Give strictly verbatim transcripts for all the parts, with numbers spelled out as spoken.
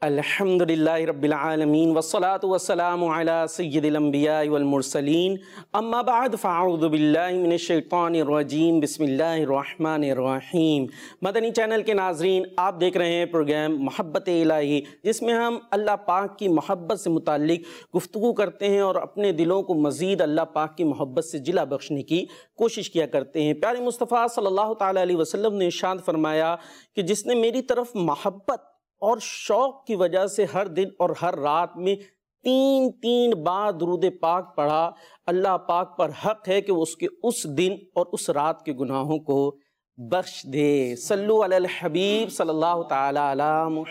الحمدللہ رب العالمین والصلاة والسلام علی سید الانبیاء والمرسلین اما بعد فاعوذ باللہ من الشیطان الرجیم بسم اللہ الرحمن الرحیم۔ مدنی چینل کے ناظرین، آپ دیکھ رہے ہیں پروگرام محبت الہی، جس میں ہم اللہ پاک کی محبت سے متعلق گفتگو کرتے ہیں اور اپنے دلوں کو مزید اللہ پاک کی محبت سے جلا بخشنے کی کوشش کیا کرتے ہیں۔ پیارے مصطفیٰ صلی اللہ تعالیٰ علیہ وسلم نے ارشاد فرمایا کہ جس نے میری طرف محبت اور شوق کی وجہ سے ہر دن اور ہر رات میں تین تین بار درود پاک پڑھا، اللہ پاک پر حق ہے کہ اس کے اس دن اور اس رات کے گناہوں کو بخش دے۔ صلو علی الحبیب صلی اللہ تعالیٰ علی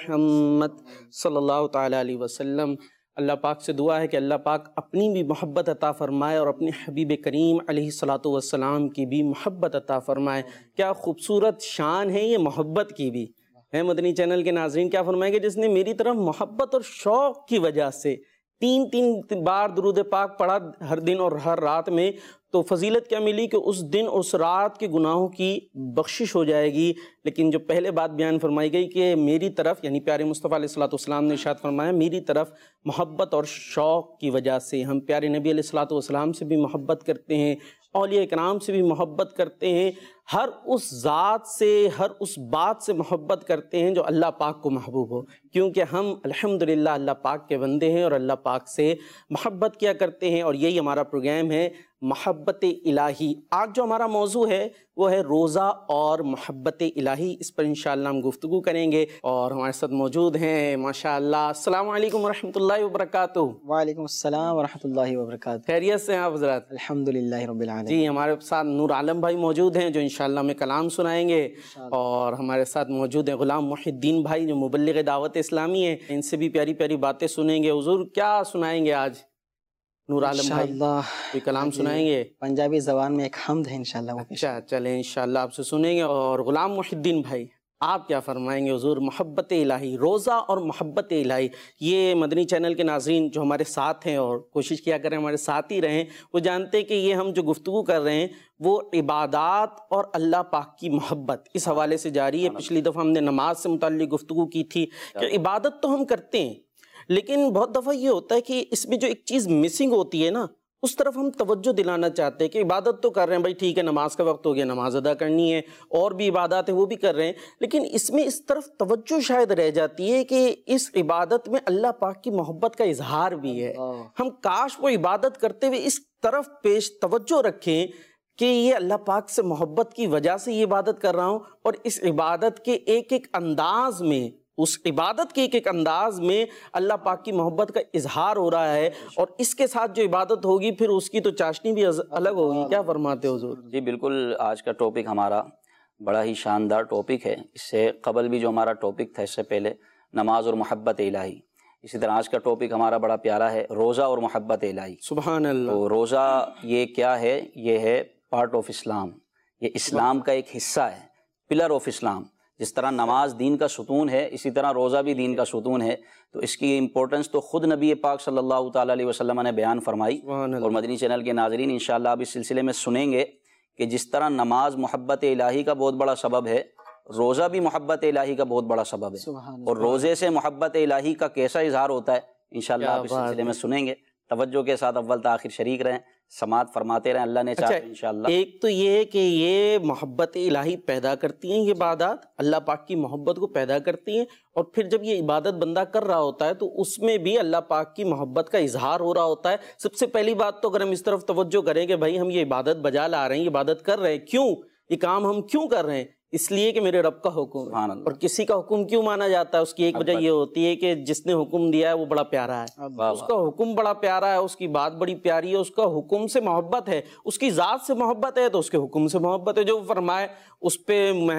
محمد صلی اللہ تعالیٰ علیہ وسلم۔ اللہ پاک سے دعا ہے کہ اللہ پاک اپنی بھی محبت عطا فرمائے اور اپنے حبیب کریم علیہ الصلوۃ والسلام کی بھی محبت عطا فرمائے۔ کیا خوبصورت شان ہے یہ محبت کی بھی ہے۔ مدنی چینل کے ناظرین، کیا فرمائے گا جس نے میری طرف محبت اور شوق کی وجہ سے تین تین بار درود پاک پڑھا ہر دن اور ہر رات میں، تو فضیلت کیا ملی کہ اس دن اس رات کے گناہوں کی بخشش ہو جائے گی۔ لیکن جو پہلے بات بیان فرمائی گئی کہ میری طرف، یعنی پیارے مصطفیٰ علیہ الصلوۃ والسلام نے ارشاد فرمایا میری طرف محبت اور شوق کی وجہ سے، ہم پیارے نبی علیہ الصلوۃ والسلام سے بھی محبت کرتے ہیں، اولیاء کرام سے بھی محبت کرتے ہیں، ہر اس ذات سے، ہر اس بات سے محبت کرتے ہیں جو اللہ پاک کو محبوب ہو، کیونکہ ہم الحمدللہ اللہ پاک کے بندے ہیں اور اللہ پاک سے محبت کیا کرتے ہیں، اور یہی ہمارا پروگرام ہے محبت الہی۔ آج جو ہمارا موضوع ہے وہ ہے روزہ اور محبت الہی، اس پر انشاءاللہ ہم گفتگو کریں گے، اور ہمارے ساتھ موجود ہیں ماشاءاللہ۔ السلام علیکم ورحمۃ اللہ وبرکاتہ۔ وعلیکم السلام ورحمۃ اللہ وبرکاتہ۔ خیریت سے ہیں آپ حضرات؟ الحمدللہ رب العالمین۔ جی، ہمارے ساتھ نور عالم بھائی موجود ہیں جو انشاءاللہ ہمیں کلام سنائیں گے، اور ہمارے ساتھ موجود ہیں غلام محی الدین بھائی جو مبلغ دعوت اسلامی ہیں، ان سے بھی پیاری پیاری باتیں سنیں گے۔ حضور کیا سنائیں گے آج؟ نور عالم بھائی کوئی کلام سنائیں گے؟ پنجابی زبان میں ایک حمد ہے انشاءاللہ۔ اچھا، چلیں انشاءاللہ آپ سے سنیں گے۔ اور غلام محی الدین بھائی آپ کیا فرمائیں گے حضور؟ محبت الہی، روزہ اور محبت الہی، یہ مدنی چینل کے ناظرین جو ہمارے ساتھ ہیں اور کوشش کیا کریں ہمارے ساتھ ہی رہیں، وہ جانتے ہیں کہ یہ ہم جو گفتگو کر رہے ہیں وہ عبادات اور اللہ پاک کی محبت اس حوالے سے جاری ہے۔ پچھلی دفعہ ہم نے نماز سے متعلق گفتگو کی تھی کہ عبادت تو ہم کرتے ہیں، لیکن بہت دفعہ یہ ہوتا ہے کہ اس میں جو ایک چیز مسنگ ہوتی ہے نا، اس طرف ہم توجہ دلانا چاہتے ہیں کہ عبادت تو کر رہے ہیں بھائی، ٹھیک ہے نماز کا وقت ہو گیا، نماز ادا کرنی ہے، اور بھی عبادات ہیں وہ بھی کر رہے ہیں، لیکن اس میں اس طرف توجہ شاید رہ جاتی ہے کہ اس عبادت میں اللہ پاک کی محبت کا اظہار بھی ہے۔ ہم کاش وہ عبادت کرتے ہوئے اس طرف پیش توجہ رکھیں کہ یہ اللہ پاک سے محبت کی وجہ سے یہ عبادت کر رہا ہوں، اور اس عبادت کے ایک ایک انداز میں، اس عبادت کے ایک ایک انداز میں اللہ پاک کی محبت کا اظہار ہو رہا ہے، اور اس کے ساتھ جو عبادت ہوگی پھر اس کی تو چاشنی بھی الگ ہوگی۔ کیا فرماتے ہو حضور؟ جی بالکل، آج کا ٹاپک ہمارا بڑا ہی شاندار ٹاپک ہے۔ اس سے قبل بھی جو ہمارا ٹاپک تھا اس سے پہلے نماز اور محبت الہی، اسی طرح آج کا ٹاپک ہمارا بڑا پیارا ہے روزہ اور محبت الہی۔ سبحان اللہ۔ تو روزہ یہ کیا ہے؟ یہ ہے پارٹ آف اسلام، یہ اسلام کا ایک حصہ ہے، پلر آف اسلام۔ جس طرح نماز دین کا ستون ہے، اسی طرح روزہ بھی دین کا ستون ہے، تو اس کی امپورٹنس تو خود نبی پاک صلی اللہ تعالیٰ علیہ وسلم نے بیان فرمائی، اور مدنی چینل کے ناظرین انشاءاللہ اب اس سلسلے میں سنیں گے کہ جس طرح نماز محبت الہی کا بہت بڑا سبب ہے، روزہ بھی محبت الہی کا بہت بڑا سبب ہے، اور روزے سے محبت الہی کا کیسا اظہار ہوتا ہے انشاءاللہ آپ اس سلسلے میں سنیں گے۔ توجہ کے ساتھ اول تاخیر شریک رہیں، سماعت فرماتے رہیں، اللہ نے چاہا انشاءاللہ۔ ایک تو یہ ہے کہ یہ محبت الہی پیدا کرتی ہیں، یہ عبادات اللہ پاک کی محبت کو پیدا کرتی ہیں، اور پھر جب یہ عبادت بندہ کر رہا ہوتا ہے تو اس میں بھی اللہ پاک کی محبت کا اظہار ہو رہا ہوتا ہے۔ سب سے پہلی بات تو اگر ہم اس طرف توجہ کریں کہ بھائی ہم یہ عبادت بجا لا رہے ہیں، یہ عبادت کر رہے ہیں، کیوں یہ کام ہم کیوں کر رہے ہیں؟ اس لیے کہ میرے رب کا حکم ہے۔ اور کسی کا حکم کیوں مانا جاتا ہے؟ اس کی ایک وجہ یہ ہوتی ہے کہ جس نے حکم دیا ہے وہ بڑا پیارا ہے، اس کا حکم بڑا پیارا ہے، اس کی بات بڑی پیاری ہے، اس کا حکم سے محبت ہے، اس کی ذات سے محبت ہے تو اس کے حکم سے محبت ہے۔ جو فرمائے اس پہ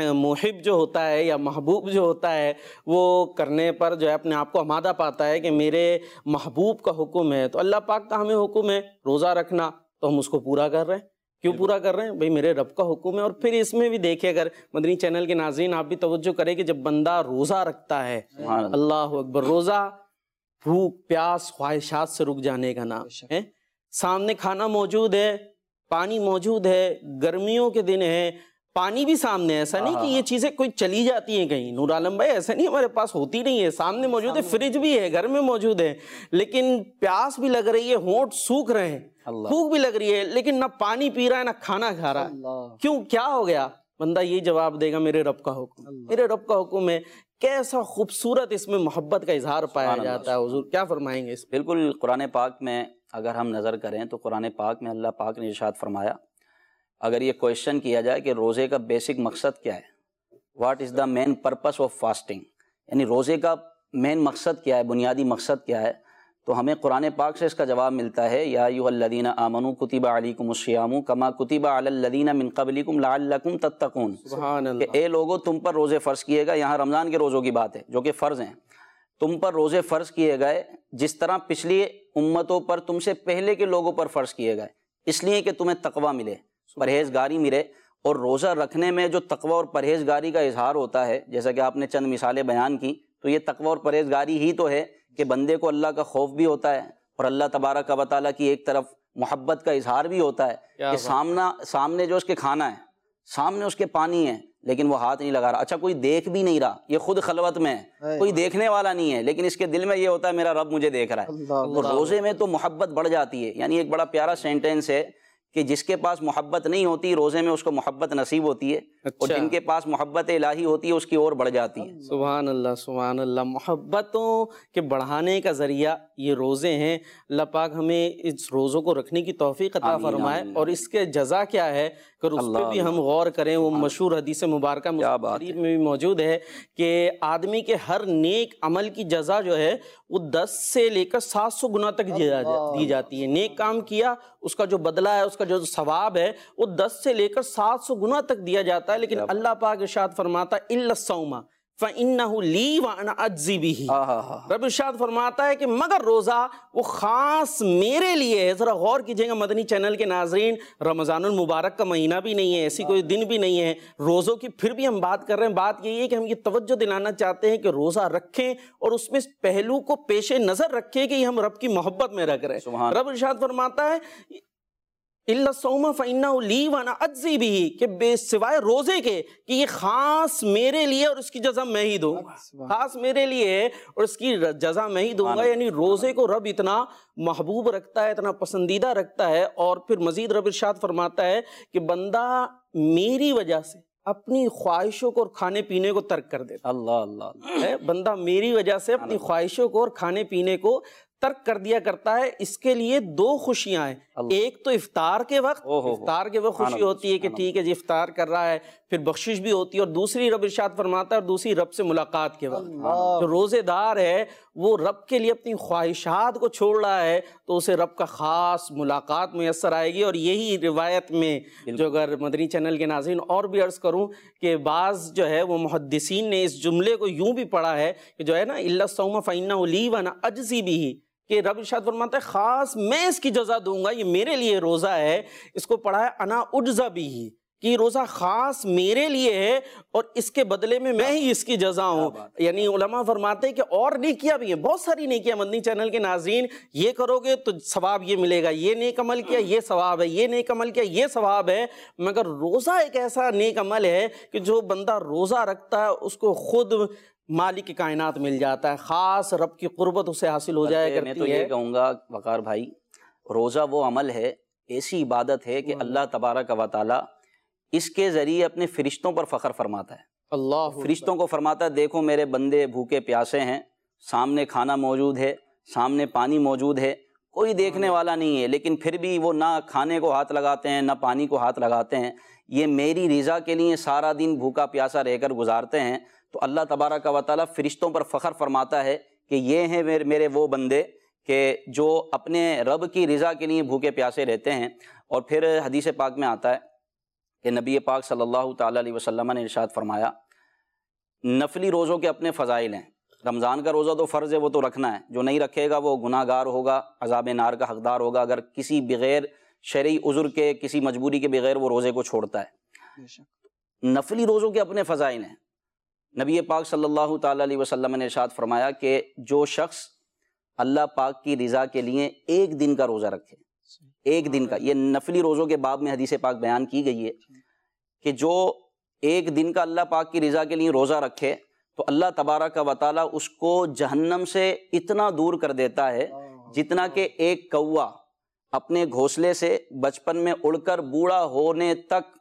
محب جو ہوتا ہے یا محبوب جو ہوتا ہے وہ کرنے پر جو ہے اپنے آپ کو آمادہ پاتا ہے کہ میرے محبوب کا حکم ہے۔ تو اللہ پاک کا ہمیں حکم ہے روزہ رکھنا، تو ہم اس کو پورا کر رہے ہیں۔ کیوں پورا کر رہے ہیں؟ بھئی میرے رب کا حکم ہے۔ اور پھر اس میں بھی دیکھیں، اگر مدنی چینل کے ناظرین آپ بھی توجہ کریں کہ جب بندہ روزہ رکھتا ہے، اللہ اکبر، روزہ بھوک پیاس خواہشات سے رک جانے کا نام ہے۔ سامنے کھانا موجود ہے، پانی موجود ہے، گرمیوں کے دن ہیں، پانی بھی سامنے ہے، ایسا نہیں کہ یہ چیزیں کوئی چلی جاتی ہیں کہیں، نور عالم بھائی ایسا نہیں ہمارے پاس ہوتی نہیں ہے، سامنے موجود ہے، فریج بھی ہے، گھر میں موجود ہے، لیکن پیاس بھی لگ رہی ہے، ہونٹ سوکھ رہے ہیں، بھوک بھی لگ رہی ہے، لیکن نہ پانی پی رہا ہے نہ کھانا کھا رہا ہے، کیوں، کیا ہو گیا؟ بندہ یہ جواب دے گا میرے رب کا حکم، میرے رب کا حکم ہے۔ کیسا خوبصورت اس میں محبت کا اظہار پایا جاتا ہے، حضور کیا فرمائیں گے اس میں؟ بالکل، قرآن پاک میں اگر ہم نظر کریں تو قرآن پاک میں اللہ پاک نے ارشاد فرمایا، اگر یہ کویشچن کیا جائے کہ روزے کا بیسک مقصد کیا ہے، what is the main purpose of fasting, یعنی روزے کا مین مقصد کیا ہے، بنیادی مقصد کیا ہے، تو ہمیں قرآن پاک سے اس کا جواب ملتا ہے، یا ایھا الذین آمنوا کتب علیکم الصیام کما کتب علی الذین من قبلکم لعلکم تتقون، سبحان اللہ، کہ اے لوگوں تم پر روزے فرض کیے گئے، یہاں رمضان کے روزوں کی بات ہے جو کہ فرض ہیں، تم پر روزے فرض کیے گئے جس طرح پچھلی امتوں پر تم سے پہلے کے لوگوں پر فرض کیے گئے، اس لیے کہ تمہیں تقوی ملے، پرہیزگاری ملے۔ اور روزہ رکھنے میں جو تقوی اور پرہیزگاری کا اظہار ہوتا ہے، جیسا کہ آپ نے چند مثالیں بیان کی، تو یہ تقوی اور پرہیزگاری ہی تو ہے کہ بندے کو اللہ کا خوف بھی ہوتا ہے اور اللہ تبارک و تعالیٰ کی ایک طرف محبت کا اظہار بھی ہوتا ہے کہ سامنا سامنے جو اس کے کھانا ہے، سامنے اس کے پانی ہے، لیکن وہ ہاتھ نہیں لگا رہا، اچھا کوئی دیکھ بھی نہیں رہا، یہ خود خلوت میں ہے، کوئی دیکھنے والا نہیں ہے، لیکن اس کے دل میں یہ ہوتا ہے میرا رب مجھے دیکھ رہا ہے، تو روزے میں تو محبت بڑھ جاتی ہے۔ یعنی ایک بڑا پیارا سینٹینس ہے کہ جس کے پاس محبت نہیں ہوتی روزے میں اس کو محبت نصیب ہوتی ہے، اور جن کے پاس محبت الہی ہوتی ہے اس کی اور بڑھ جاتی ہے۔ سبحان اللہ، سبحان اللہ، محبتوں کے بڑھانے کا ذریعہ یہ روزے ہیں۔ اللہ پاک ہمیں اس روزوں کو رکھنے کی توفیق عطا فرمائے، اور اس کے جزا کیا ہے کہ اس پہ بھی ہم غور کریں۔ وہ مشہور حدیث مبارکہ مسلم شریف میں بھی موجود ہے کہ آدمی کے ہر نیک عمل کی جزا جو ہے وہ دس سے لے کر سات سو گنا تک دی جاتی ہے۔ نیک کام کیا اس کا جو بدلہ ہے، اس کا جو ثواب ہے، وہ دس سے لے کر سات سو گنا تک دیا جاتا ہے، لیکن اللہ پاک ارشاد فرماتا ہے الا الصوم فإنه لی وأنا اجزی بہ، رب ارشاد فرماتا ہے کہ مگر روزہ وہ خاص میرے لیے ہے۔ ذرا غور کیجئے گا مدنی چینل کے ناظرین، رمضان المبارک کا مہینہ بھی نہیں ہے، ایسی کوئی دن بھی نہیں ہے روزوں کی، پھر بھی ہم بات کر رہے ہیں۔ بات یہی ہے کہ ہم یہ توجہ دلانا چاہتے ہیں کہ روزہ رکھیں اور اس میں اس پہلو کو پیش نظر رکھیں کہ یہ ہم رب کی محبت میں رکھ رہے ہیں۔ رب ارشاد فرماتا ہے الا الصوم فإنه لی وأنا اجزی بہ، کہ بے سوائے روزے کے کہ یہ خاص میرے لیے اور اس کی جزا میں ہی دوں گا، خاص میرے لیے اور اس کی جزا میں ہی دوں گا۔ یعنی روزے کو رب اتنا محبوب رکھتا ہے، اتنا پسندیدہ رکھتا ہے، اور پھر مزید رب ارشاد فرماتا ہے کہ بندہ میری وجہ سے اپنی خواہشوں کو اور کھانے پینے کو ترک کر دیتا اللہ اللہ، بندہ میری وجہ سے اپنی خواہشوں کو اور کھانے پینے کو ترک کر دیا کرتا ہے۔ اس کے لیے دو خوشیاں ہیں، ایک تو افطار کے وقت، افطار کے وقت خوشی ہوتی ہے کہ ٹھیک ہے جی افطار کر رہا ہے، پھر بخشش بھی ہوتی ہے، اور دوسری رب ارشاد فرماتا ہے اور دوسری رب سے ملاقات کے وقت۔ جو روزے دار ہے وہ رب کے لیے اپنی خواہشات کو چھوڑ رہا ہے تو اسے رب کا خاص ملاقات میسر آئے گی۔ اور یہی روایت میں جو اگر مدنی چینل کے ناظرین اور بھی عرض کروں کہ بعض جو ہے وہ محدثین نے اس جملے کو یوں بھی پڑھا ہے کہ جو ہے نا الا الصوم فإنه لی وأنا اجزی بہ، کہ رب ارشاد فرماتا ہے خاص میں اس کی جزا دوں گا، یہ میرے لیے روزہ ہے۔ اس کو پڑھا ہے انا اجزا بہ، کہ یہ روزہ خاص میرے لیے ہے اور اس کے بدلے میں میں ہی اس کی جزا ہوں۔ یعنی علماء فرماتے ہیں کہ اور نیکیاں بھی ہیں، بہت ساری نیکیاں مدنی چینل کے ناظرین، یہ کرو گے تو ثواب یہ ملے گا، یہ نیک عمل کیا یہ ثواب ہے، یہ نیک عمل کیا یہ ثواب ہے، مگر روزہ ایک ایسا نیک عمل ہے کہ جو بندہ روزہ رکھتا ہے اس کو خود مالک کائنات مل جاتا ہے، خاص رب کی قربت اسے حاصل ہو جائے کرتی ہے۔ میں تو یہ کہوں گا وقار بھائی، روزہ وہ عمل ہے، ایسی عبادت ہے کہ اللہ تبارک و تعالی اس کے ذریعے اپنے فرشتوں پر فخر فرماتا ہے۔ اللہ فرشتوں کو فرماتا ہے دیکھو میرے بندے بھوکے پیاسے ہیں، سامنے کھانا موجود ہے، سامنے پانی موجود ہے، کوئی دیکھنے والا نہیں ہے، لیکن پھر بھی وہ نہ کھانے کو ہاتھ لگاتے ہیں نہ پانی کو ہاتھ لگاتے ہیں، یہ میری رضا کے لیے سارا دن بھوکا پیاسا رہ کر گزارتے ہیں۔ تو اللہ تبارک و تعالیٰ فرشتوں پر فخر فرماتا ہے کہ یہ ہیں میرے وہ بندے کہ جو اپنے رب کی رضا کے لیے بھوکے پیاسے رہتے ہیں۔ اور پھر حدیث پاک میں آتا ہے کہ نبی پاک صلی اللہ تعالیٰ علیہ وسلم نے ارشاد فرمایا نفلی روزوں کے اپنے فضائل ہیں۔ رمضان کا روزہ تو فرض ہے، وہ تو رکھنا ہے، جو نہیں رکھے گا وہ گناہ گار ہوگا، عذاب نار کا حقدار ہوگا اگر کسی بغیر شرعی عذر کے، کسی مجبوری کے بغیر وہ روزے کو چھوڑتا ہے۔ نفلی روزوں کے اپنے فضائل ہیں۔ نبی پاک صلی اللہ تعالیٰ علیہ وسلم نے ارشاد فرمایا کہ جو شخص اللہ پاک کی رضا کے لیے ایک دن کا روزہ رکھے، ایک دن کا، یہ نفلی روزوں کے باب میں حدیث پاک بیان کی گئی ہے کہ جو ایک دن کا اللہ پاک کی رضا کے لیے روزہ رکھے تو اللہ تبارک و تعالیٰ اس کو جہنم سے اتنا دور کر دیتا ہے جتنا کہ ایک کوا اپنے گھونسلے سے بچپن میں اڑ کر بوڑھا ہونے تک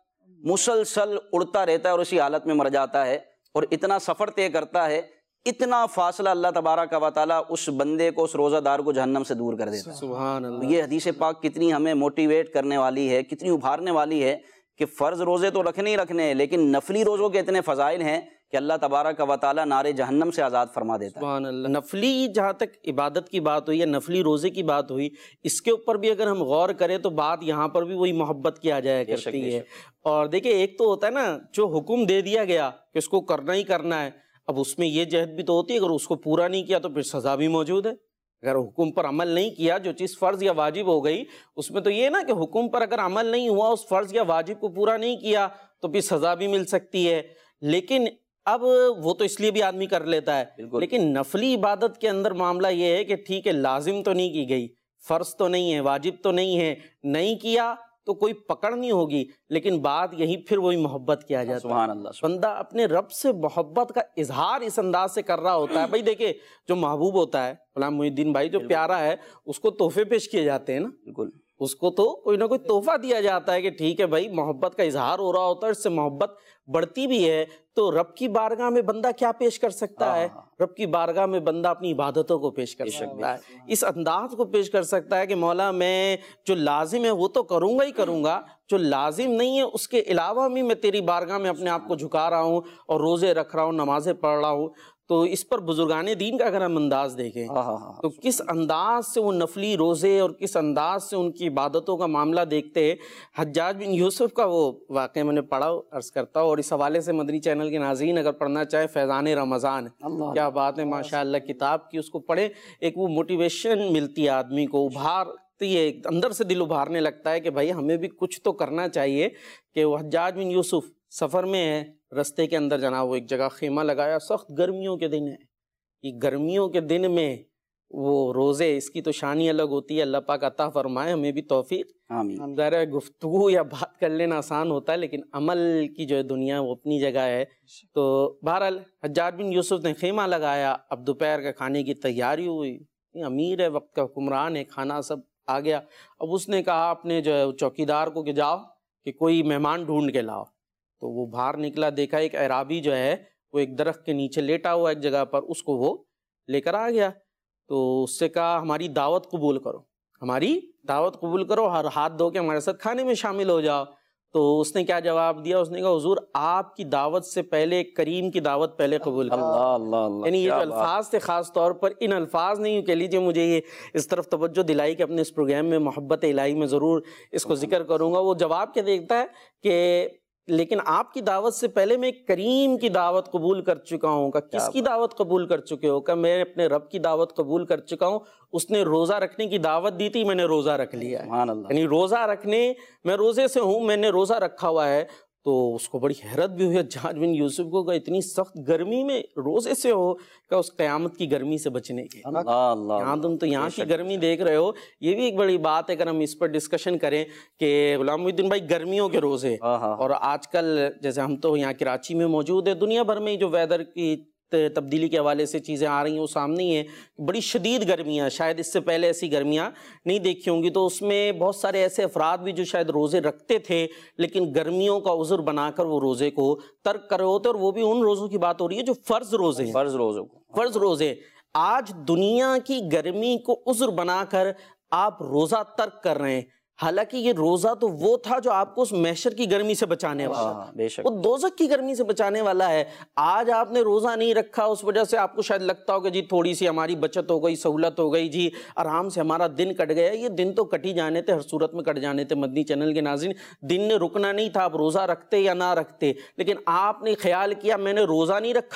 مسلسل اڑتا رہتا ہے اور اسی حالت میں مر جاتا ہے، اور اتنا سفر طے کرتا ہے، اتنا فاصلہ اللہ تبارک و تعالیٰ اس بندے کو، اس روزہ دار کو جہنم سے دور کر دیتا ہے۔ سبحان اللہ۔ یہ حدیث پاک کتنی ہمیں موٹیویٹ کرنے والی ہے، کتنی ابھارنے والی ہے کہ فرض روزے تو رکھنے ہی رکھنے ہیں، لیکن نفلی روزوں کے اتنے فضائل ہیں کہ اللہ تبارک و تعالیٰ نار جہنم سے آزاد فرما دیتا ہے۔ سبحان اللہ۔ نفلی جہاں تک عبادت کی بات ہوئی یا نفلی روزے کی بات ہوئی، اس کے اوپر بھی اگر ہم غور کریں تو بات یہاں پر بھی وہی محبت کی آ جایا کرتی ہے۔ اور دیکھیں ایک تو ہوتا ہے نا جو حکم دے دیا گیا کہ اس کو کرنا ہی کرنا ہے، اب اس میں یہ جہد بھی تو ہوتی ہے اگر اس کو پورا نہیں کیا تو پھر سزا بھی موجود ہے۔ اگر حکم پر عمل نہیں کیا، جو چیز فرض یا واجب ہو گئی، اس میں تو یہ نا کہ حکم پر اگر عمل نہیں ہوا، اس فرض یا واجب کو پورا نہیں کیا تو پھر سزا بھی مل سکتی ہے۔ لیکن اب وہ تو اس لیے بھی آدمی کر لیتا ہے، لیکن نفلی عبادت کے اندر معاملہ یہ ہے کہ ٹھیک ہے لازم تو نہیں کی گئی، فرض تو نہیں ہے، واجب تو نہیں ہے، نہیں کیا تو کوئی پکڑ نہیں ہوگی، لیکن بات یہی پھر وہی محبت کیا جاتا ہے۔ سبحان اللہ۔ بندہ اپنے رب سے محبت کا اظہار اس انداز سے کر رہا ہوتا ہے۔ بھائی دیکھیں جو محبوب ہوتا ہے، غلام محی الدین بھائی، جو پیارا ہے، اس کو تحفے پیش کیے جاتے ہیں نا، بالکل، اس کو تو کوئی نہ کوئی تحفہ دیا جاتا ہے کہ ٹھیک ہے بھائی محبت کا اظہار ہو رہا ہوتا ہے، اس سے محبت بڑھتی بھی ہے۔ تو رب کی بارگاہ میں بندہ کیا پیش کر سکتا ہے؟ رب کی بارگاہ میں بندہ اپنی عبادتوں کو پیش کر سکتا ہے، اس انداز کو پیش کر سکتا ہے کہ مولا میں جو لازم ہے وہ تو کروں گا ہی کروں گا، جو لازم نہیں ہے اس کے علاوہ بھی میں تیری بارگاہ میں اپنے آپ کو جھکا رہا ہوں اور روزے رکھ رہا ہوں، نمازیں پڑھ رہا ہوں۔ تو اس پر بزرگان دین کا اگر ہم انداز دیکھیں تو کس انداز سے وہ نفلی روزے اور کس انداز سے ان کی عبادتوں کا معاملہ دیکھتے ہیں۔ حجاج بن یوسف کا وہ واقعہ میں نے پڑھا، عرض کرتا ہوں، اور اس حوالے سے مدنی چینل کے ناظرین اگر پڑھنا چاہے فیضان رمضان، کیا بات ہے ماشاءاللہ، کتاب کی اس کو پڑھے، ایک وہ موٹیویشن ملتی ہے آدمی کو، ابھارتی ہے، اندر سے دل ابھارنے لگتا ہے کہ بھائی ہمیں بھی کچھ تو کرنا چاہیے۔ کہ وہ حجاج بن یوسف سفر میں ہے، رستے کے اندر جناب وہ ایک جگہ خیمہ لگایا، سخت گرمیوں کے دن ہے، یہ گرمیوں کے دن میں وہ روزے، اس کی تو شان ہی الگ ہوتی ہے، اللہ پاک عطا فرمائے ہمیں بھی توفیق۔ آمین۔ ظاہر ہے گفتگو یا بات کر لینا آسان ہوتا ہے، لیکن عمل کی جو دنیا وہ اپنی جگہ ہے۔ تو بہرحال حجاج بن یوسف نے خیمہ لگایا، اب دوپہر کا کھانے کی تیاری ہوئی، امیر ہے، وقت کا حکمران ہے، کھانا سب آ گیا۔ اب اس نے کہا اپنے جو چوکیدار کو کہ جاؤ کہ کوئی مہمان ڈھونڈ کے لاؤ۔ تو وہ باہر نکلا، دیکھا ایک اعرابی جو ہے وہ ایک درخت کے نیچے لیٹا ہوا ایک جگہ پر، اس کو وہ لے کر آ گیا۔ تو اس سے کہا ہماری دعوت قبول کرو، ہماری دعوت قبول کرو، ہر ہاتھ دھو کے ہمارے ساتھ کھانے میں شامل ہو جاؤ۔ تو اس نے کیا جواب دیا؟ اس نے کہا حضور آپ کی دعوت سے پہلے کریم کی دعوت پہلے قبول کرو۔ اللہ اللہ اللہ، یعنی یہ جو الفاظ تھے، خاص طور پر ان الفاظ نہیں یوں کہہ لیجیے، مجھے یہ اس طرف توجہ دلائی کہ اپنے اس پروگرام میں محبت الہی میں ضرور اس کو ذکر کروں گا۔ وہ جواب کیا دیتا ہے کہ لیکن آپ کی دعوت سے پہلے میں کریم کی دعوت قبول کر چکا ہوں۔ کہ کس کی دعوت قبول کر چکے ہو؟ کہ میں اپنے رب کی دعوت قبول کر چکا ہوں، اس نے روزہ رکھنے کی دعوت دی تھی، میں نے روزہ رکھ لیا ہے۔ سبحان اللہ۔ یعنی روزہ رکھنے، میں روزے سے ہوں، میں نے روزہ رکھا ہوا ہے۔ تو اس کو بڑی حیرت بھی ہوئی حجاج بن یوسف کو کہ اتنی سخت گرمی میں روزے سے ہو، کہ اس قیامت کی گرمی سے بچنے کے۔ اللہ اللہ، یہاں تم تو یہاں کی گرمی دیکھ رہے ہو، یہ بھی ایک بڑی بات ہے اگر ہم اس پر ڈسکشن کریں کہ غلام محی الدین بھائی گرمیوں کے روزے، اور آج کل جیسے ہم تو یہاں کراچی میں موجود ہے، دنیا بھر میں جو ویدر کی تبدیلی کے حوالے سے چیزیں آ رہی ہیں وہ سامنے ہی ہیں، بڑی شدید گرمیاں، شاید اس سے پہلے ایسی گرمیاں نہیں دیکھی ہوں گی۔ تو اس میں بہت سارے ایسے افراد بھی جو شاید روزے رکھتے تھے لیکن گرمیوں کا عذر بنا کر وہ روزے کو ترک کر رہے ہوتے، اور وہ بھی ان روزوں کی بات ہو رہی ہے جو فرض روزے ہیں، فرض روزوں کو، فرض روزے۔ آج دنیا کی گرمی کو عذر بنا کر آپ روزہ ترک کر رہے ہیں، حالانکہ یہ روزہ تو وہ تھا جو آپ کو اس محشر کی گرمی سے بچانے والا تھا، بے شک، وہ دوزخ کی گرمی سے بچانے والا ہے۔ آج آپ نے روزہ نہیں رکھا، اس وجہ سے آپ کو شاید لگتا ہو کہ جی تھوڑی سی ہماری بچت ہو گئی، سہولت ہو گئی، جی آرام سے ہمارا دن کٹ گیا۔ یہ دن تو کٹ ہی جانے تھے، ہر صورت میں کٹ جانے تھے مدنی چینل کے ناظرین، دن نے رکنا نہیں تھا، آپ روزہ رکھتے یا نہ رکھتے، لیکن آپ نے خیال کیا میں نے روزہ نہیں رکھا،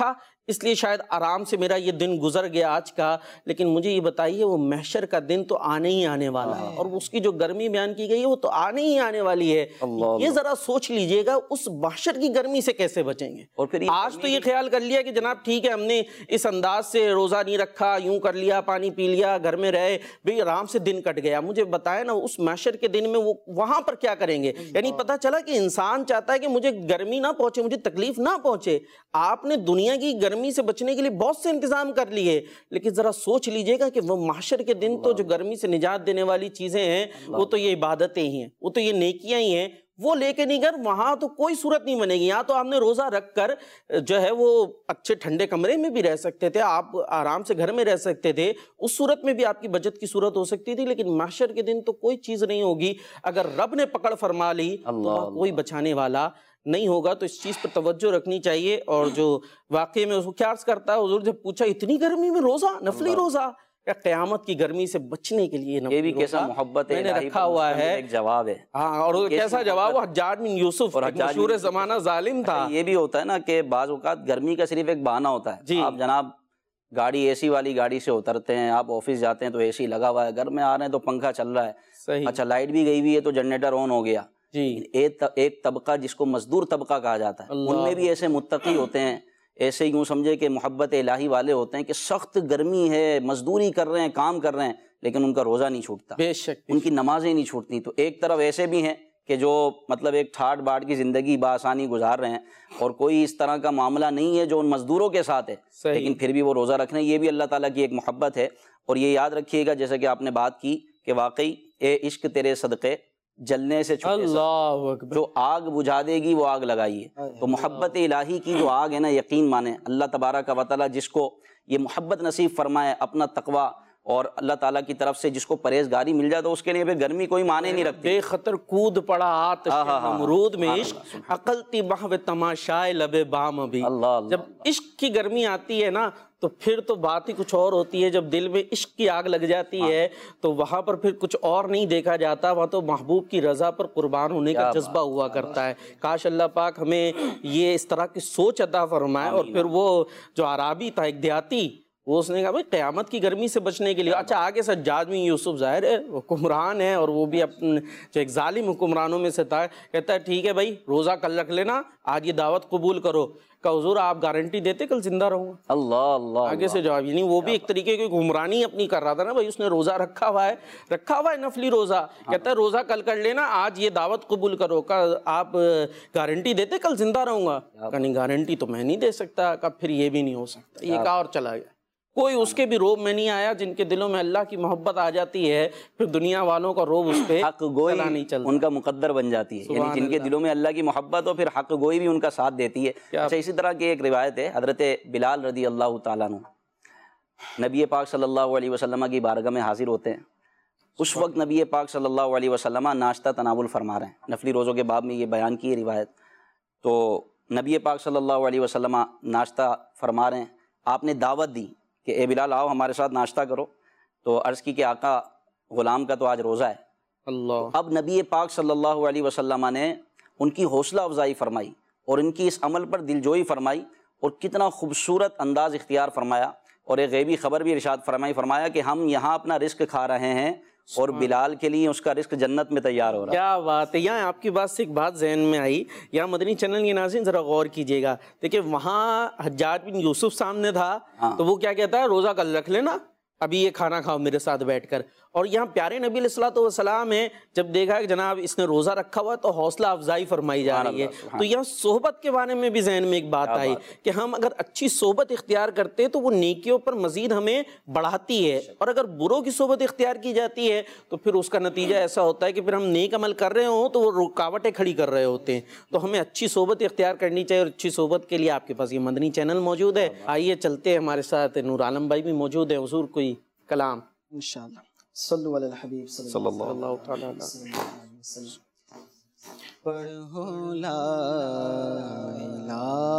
اس لیے شاید آرام سے میرا یہ دن گزر گیا آج کا، لیکن مجھے یہ بتائیے وہ محشر کا دن تو آنے ہی آنے والا ہے، اور اس کی جو گرمی بیان کی گئی ہے وہ تو آنے ہی آنے والی ہے۔ یہ ذرا سوچ لیجئے گا اس محشر کی گرمی سے کیسے بچیں گے۔ اور پھر آج تو یہ خیال کر لیا کہ جناب ٹھیک ہے ہم نے اس انداز سے روزہ نہیں رکھا، یوں کر لیا، پانی پی لیا، گھر میں رہے، بھئی آرام سے دن کٹ گیا۔ مجھے بتائیں نا اس محشر کے دن میں وہ وہاں پر کیا کریں گے؟ یعنی پتہ چلا کہ انسان چاہتا ہے کہ مجھے گرمی نہ پہنچے، مجھے تکلیف نہ پہنچے۔ آپ نے دنیا کی گرمی سے بچنے کے لیے بہت سے انتظام کر لیے، لیکن ذرا سوچ لیجئے گا کہ وہ محشر کے دن تو جو گرمی سے نجات دینے والی چیزیں ہیں وہ تو یہ عبادتیں ہی ہیں، وہ تو یہ نیکیاں ہی ہیں، وہ لے کے نہیں کر وہاں تو کوئی صورت نہیں بنے گی۔ یہاں تو آپ نے روزہ رکھ کر جو ہے وہ اچھے ٹھنڈے کمرے میں بھی رہ سکتے تھے، آپ آرام سے گھر میں رہ سکتے تھے، اس صورت میں بھی آپ کی بچت کی صورت ہو سکتی تھی، لیکن محشر کے دن تو کوئی چیز نہیں ہوگی۔ اگر رب نے پکڑ فرما لی تو کوئی بچانے والا نہیں ہوگا۔ تو اس چیز پر توجہ رکھنی چاہیے۔ اور جو واقعے میں اس کو کیا عرض کرتا ہے حضور، جب پوچھا اتنی گرمی میں روزہ، نفلی روزہ، کہ قیامت کی گرمی سے بچنے کے لیے یہ بھی کیسا محبت میں نے رکھا ہوا ہے، ایک جواب ہے۔ ہاں، اور کیسا جواب، حجاج بن یوسف مشہور زمانہ ظالم تھا۔ یہ بھی ہوتا ہے نا کہ بعض اوقات گرمی کا صرف ایک بہانہ ہوتا ہے۔ آپ جناب گاڑی اے سی والی گاڑی سے اترتے ہیں، آپ آفس جاتے ہیں تو اے سی لگا ہوا ہے، گھر میں آ رہے ہیں تو پنکھا چل رہا ہے، اچھا لائٹ بھی گئی ہوئی ہے تو جنریٹر آن ہو گیا۔ ایک طبقہ جس کو مزدور طبقہ کہا جاتا ہے، ان میں بھی ایسے متقی ہوتے ہیں، ایسے یوں سمجھے کہ محبت الہی والے ہوتے ہیں کہ سخت گرمی ہے، مزدوری کر رہے ہیں، کام کر رہے ہیں، لیکن ان کا روزہ نہیں چھوٹتا، بے شک ان کی نمازیں نہیں چھوٹتی۔ تو ایک طرف ایسے بھی ہیں کہ جو مطلب ایک ٹھاٹ باٹ کی زندگی بآسانی گزار رہے ہیں، اور کوئی اس طرح کا معاملہ نہیں ہے جو ان مزدوروں کے ساتھ ہے، لیکن پھر بھی وہ روزہ رکھ رہے ہیں۔ یہ بھی اللہ تعالیٰ کی ایک محبت ہے۔ اور یہ یاد رکھیے گا جیسے کہ آپ نے بات کی کہ واقعی اے عشق تیرے صدقے جلنے سے چھٹے، اللہ اکبر، جو آگ بجھا دے گی وہ آگ لگائیے۔ تو محبت الہی کی جو آگ ہے نا، یقین مانیں اللہ تبارک و تعالیٰ جس کو یہ محبت نصیب فرمائے، اپنا تقوی اور اللہ تعالیٰ کی طرف سے جس کو پرہیزگاری مل جائے تو اس کے لیے پھر گرمی کوئی معنی نہیں رکھتی۔ بے خطر کود پڑا آتش نمرود میں عشق، عقل تی محو تماشائے لب بام ابھی۔ جب عشق کی گرمی آتی ہے نا تو پھر تو بات ہی کچھ اور ہوتی ہے۔ جب دل میں عشق کی آگ لگ جاتی ہے تو وہاں پر پھر کچھ اور نہیں دیکھا جاتا، وہاں تو محبوب کی رضا پر قربان ہونے کا جذبہ ہوا کرتا ہے۔ کاش اللہ پاک ہمیں یہ اس طرح کی سوچ عطا فرمائے۔ اور پھر وہ جو عرابی تھا ایک دیہاتی، وہ اس نے کہا بھائی قیامت کی گرمی سے بچنے کے لیے، اچھا آگے حجاج بن یوسف ظاہر ہے حکمران ہے اور وہ بھی اپنے جو ایک ظالم حکمرانوں میں سے تھا، کہتا ہے ٹھیک ہے بھائی روزہ کل رکھ لینا، آج یہ دعوت قبول کرو۔ کہ حضور آپ گارنٹی دیتے کل زندہ رہوں گا؟ اللہ اللہ آگے سے جواب، یعنی وہ بھی ایک طریقے کی حکمرانی اپنی کر رہا تھا نا بھائی، اس نے روزہ رکھا ہوا ہے، رکھا ہوا ہے نفلی روزہ، کہتا ہے روزہ کل کر لینا، آج یہ دعوت قبول کرو۔ کہ آپ گارنٹی دیتے کل زندہ رہوں گا؟ کہ نہیں گارنٹی تو میں نہیں دے سکتا۔ کہ پھر یہ بھی نہیں ہو سکتا، یہ کہا اور چلا گیا۔ کوئی اس کے بھی روب میں نہیں آیا۔ جن کے دلوں میں اللہ کی محبت آ جاتی ہے پھر دنیا والوں کا روب اس پہ حق گوئی نہیں چلتا، ان کا مقدر بن جاتی ہے۔ یعنی جن کے دلوں میں اللہ کی محبت ہو پھر حق گوئی بھی ان کا ساتھ دیتی ہے۔ اچھا اسی طرح کی ایک روایت ہے، حضرت بلال رضی اللہ تعالیٰ عنہ نبی پاک صلی اللہ علیہ وسلم کی بارگاہ میں حاضر ہوتے ہیں۔ اس وقت نبی پاک صلی اللہ علیہ وسلم ناشتہ تناول فرما رہے ہیں۔ نفلی روزوں کے باب میں یہ بیان کی ہے روایت۔ تو نبی پاک صلی اللہ علیہ وسلم ناشتہ فرما رہے ہیں، آپ نے دعوت دی کہ اے بلال آؤ ہمارے ساتھ ناشتہ کرو۔ تو عرض کی کہ آقا غلام کا تو آج روزہ ہے۔ اللہ اب نبی پاک صلی اللہ علیہ وسلم نے ان کی حوصلہ افزائی فرمائی اور ان کی اس عمل پر دلجوئی فرمائی، اور کتنا خوبصورت انداز اختیار فرمایا، اور ایک غیبی خبر بھی ارشاد فرمائی، فرمایا کہ ہم یہاں اپنا رزق کھا رہے ہیں اور بلال کے لیے اس کا رزق جنت میں تیار ہو رہا ہے۔ کیا بات ہے! یہاں آپ کی بات سے ایک بات ذہن میں آئی، یہاں مدنی چینل کے ناظرین ذرا غور کیجئے گا۔ دیکھیں وہاں حجاج بن یوسف سامنے تھا تو وہ کیا کہتا ہے، روزہ کل رکھ لینا، ابھی یہ کھانا کھاؤ میرے ساتھ بیٹھ کر۔ اور یہاں پیارے نبی علیہ الصلوۃ والسلام ہے، جب دیکھا کہ جناب اس نے روزہ رکھا ہوا تو حوصلہ افزائی فرمائی جا رہی ہے۔ تو یہاں صحبت کے بارے میں بھی ذہن میں ایک بات آئی کہ ہم اگر اچھی صحبت اختیار کرتے ہیں تو وہ نیکیوں پر مزید ہمیں بڑھاتی ہے، اور اگر بروں کی صحبت اختیار کی جاتی ہے تو پھر اس کا نتیجہ ایسا ہوتا ہے کہ پھر ہم نیک عمل کر رہے ہوں تو وہ رکاوٹیں کھڑی کر رہے ہوتے ہیں۔ تو ہمیں اچھی صحبت اختیار کرنی چاہیے، اور اچھی صحبت کے لیے آپ کے پاس یہ مدنی چینل موجود ہے۔ آئیے چلتے ہیں، ہمارے ساتھ نور عالم بھائی بھی موجود ہیں، حضور کوئی کلام انشاءاللہ۔ صلو علی الحبیب صلی اللہ تعالیٰ علیہ وسلم۔ پڑھو لا الہ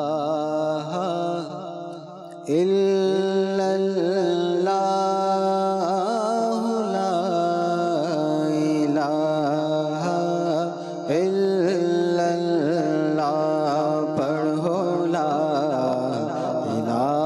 الا اللہ، لا الہ الا اللہ، پڑھو لا الہ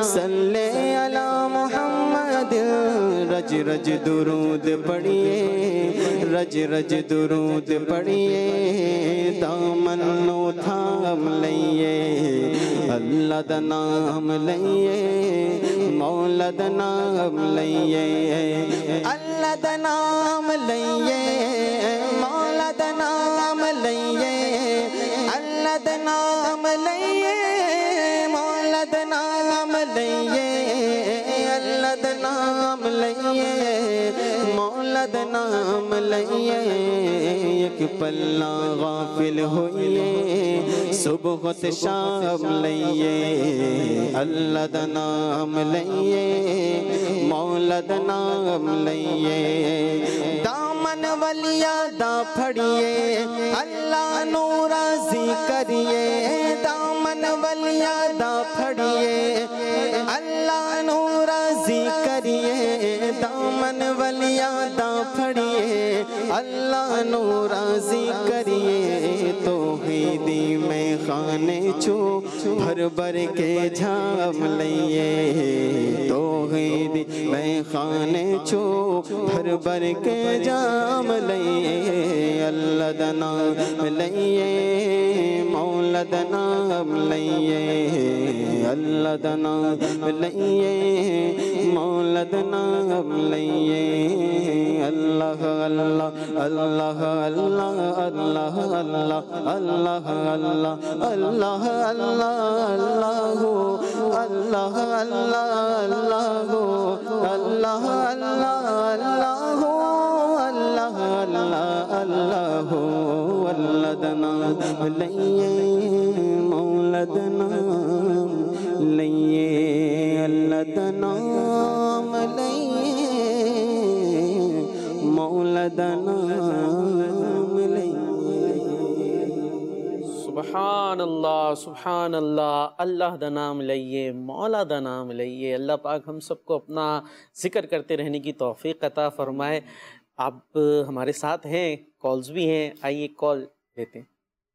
صلی علی محمد رج رج درود پڑھیے رج رج درود پڑھیے دامن نو تھام لئیے اللہ دا نام لئیے مولا دا نام لئیے اللہ دا نام لئیے مولا دا نام لئیے اللہ دا نام لئیے مولا دا نام لئیے اللہ دا نام لئیے مولا دا نام لئیے ایک پلہ غافل ہوئیے صبح تے شام لئیے اللہ دا نام لئیے مولا دا نام لئیے دامن ولیاں دا پھڑیے اللہ نو راضی کریے دامن ولیاں دا پھڑیے اللہ نو راضی کریے دامن ولیاں دا پھڑیے اللہ نو راضی کریے توحیدی میں خانے چو بھر بھر کے جھام لئیے توحیدی میں خانے چو بھر بھر کے جام لئیے اللہ دا نام لئیے مولا دا نام لئیے اللہ دا نام لئیے مولا دا نام لئیے اللہ اللہ اللہ اللہ اللہ اللہ اللہ اللہ اللہ اللہ اللہ اللہ اللہ اللہ اللہ اللہ اللہ اللہ دا نام لئیے مولا دا نام لئیے اللہ دا نام لئیے مولا دا نام لئیے سبحان اللہ سبحان اللہ اللہ دا نام لئیے مولا دا نام لئیے اللہ پاک ہم سب کو اپنا ذکر کرتے رہنے کی توفیق عطا فرمائے۔ آپ ہمارے ساتھ ہیں کالز بھی ہیں، آئیے کال لیتے ہیں۔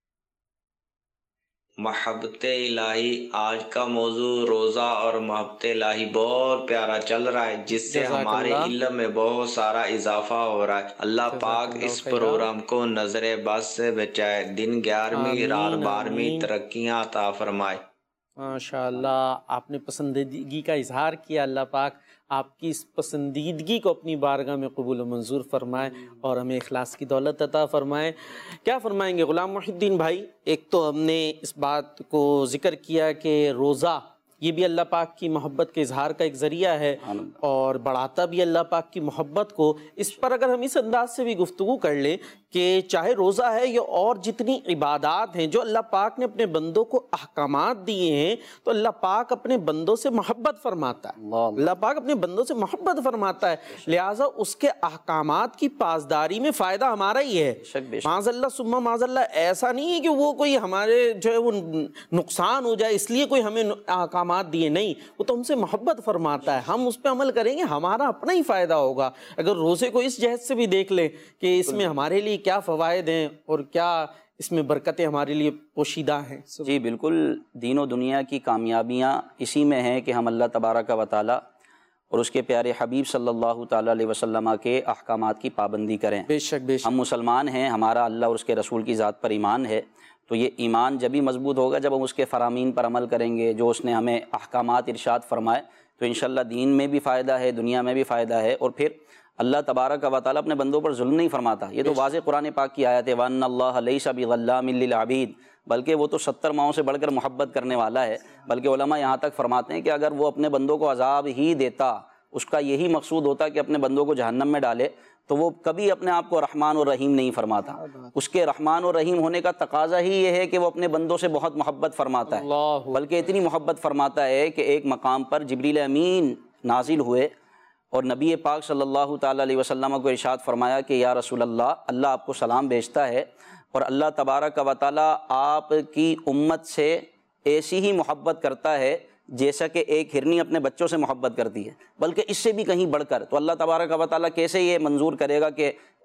محبت الہی آج کا موضوع روزہ اور محبت الہی بہت پیارا چل رہا ہے جس سے ہمارے علم میں بہت سارا اضافہ ہو رہا ہے۔ اللہ پاک اس پروگرام کو نظر بس سے بچائے، دن گیارہویں رات بارہویں ترقیاں عطا فرمائے۔ ماشاءاللہ آپ نے پسندیدگی کا اظہار کیا، اللہ پاک آپ کی اس پسندیدگی کو اپنی بارگاہ میں قبول و منظور فرمائے اور ہمیں اخلاص کی دولت عطا فرمائے۔ کیا فرمائیں گے غلام محی الدین بھائی؟ ایک تو ہم نے اس بات کو ذکر کیا کہ روزہ یہ بھی اللہ پاک کی محبت کے اظہار کا ایک ذریعہ ہے اور بڑھاتا بھی اللہ پاک کی محبت کو۔ اس پر اگر ہم اس انداز سے بھی گفتگو کر لیں کہ چاہے روزہ ہے یا اور جتنی عبادات ہیں جو اللہ پاک نے اپنے بندوں کو احکامات دیے ہیں تو اللہ پاک اپنے بندوں سے محبت فرماتا ہے، اللہ پاک اپنے بندوں سے محبت فرماتا ہے، لہٰذا اس کے احکامات کی پاسداری میں فائدہ ہمارا ہی ہے۔ معاذ اللہ ثم معاذ اللہ ایسا نہیں ہے کہ وہ کوئی ہمارے جو ہے وہ نقصان ہو جائے اس لیے کوئی ہمیں احکام دیے، نہیں، وہ تو ہم سے محبت فرماتا ہے، ہم اس پہ عمل کریں گے ہمارا اپنا ہی فائدہ ہوگا۔ اگر روزے کو اس جہت سے بھی دیکھ لیں کہ اس میں ہمارے لیے کیا فوائد ہیں اور کیا اس میں برکتیں ہمارے لیے پوشیدہ ہیں۔ جی بالکل، دین و دنیا کی کامیابیاں اسی میں ہیں کہ ہم اللہ تبارک و تعالیٰ اور اس کے پیارے حبیب صلی اللہ تعالیٰ علیہ وسلم کے احکامات کی پابندی کریں۔ بے شک بے شک ہم مسلمان ہیں، ہمارا اللہ اور اس کے رسول کی ذات پر ایمان ہے، تو یہ ایمان جب ہی مضبوط ہوگا جب ہم اس کے فرامین پر عمل کریں گے جو اس نے ہمیں احکامات ارشاد فرمائے، تو انشاءاللہ دین میں بھی فائدہ ہے، دنیا میں بھی فائدہ ہے، اور پھر اللہ تبارک و تعالیٰ اپنے بندوں پر ظلم نہیں فرماتا۔ یہ تو واضح قرآن پاک کی آیت ہے وَأَنَّ اللَّهَ لَيْسَ بِظَلَّامٍ لِّلْعَبِيدِ، بلکہ وہ تو ستر ماؤں سے بڑھ کر محبت کرنے والا ہے۔ بلکہ علماء یہاں تک فرماتے ہیں کہ اگر وہ اپنے بندوں کو عذاب ہی دیتا، اس کا یہی مقصود ہوتا کہ اپنے بندوں کو جہنم میں ڈالے، تو وہ کبھی اپنے آپ کو رحمان اور رحیم نہیں فرماتا۔ اس کے رحمان اور رحیم ہونے کا تقاضا ہی یہ ہے کہ وہ اپنے بندوں سے بہت محبت فرماتا ہے، بلکہ اتنی محبت فرماتا ہے کہ ایک مقام پر جبریل امین نازل ہوئے اور نبی پاک صلی اللہ تعالیٰ علیہ وسلم کو ارشاد فرمایا کہ یا رسول اللہ، اللہ آپ کو سلام بھیجتا ہے اور اللہ تبارک و تعالیٰ آپ کی امت سے ایسی ہی محبت کرتا ہے جیسا کہ ایک ہرنی اپنے بچوں سے محبت کرتی ہے، بلکہ اس سے بھی کہیں بڑھ کر۔ تو اللہ تبارک و تعالیٰ کیسے یہ منظور کرے گا کہ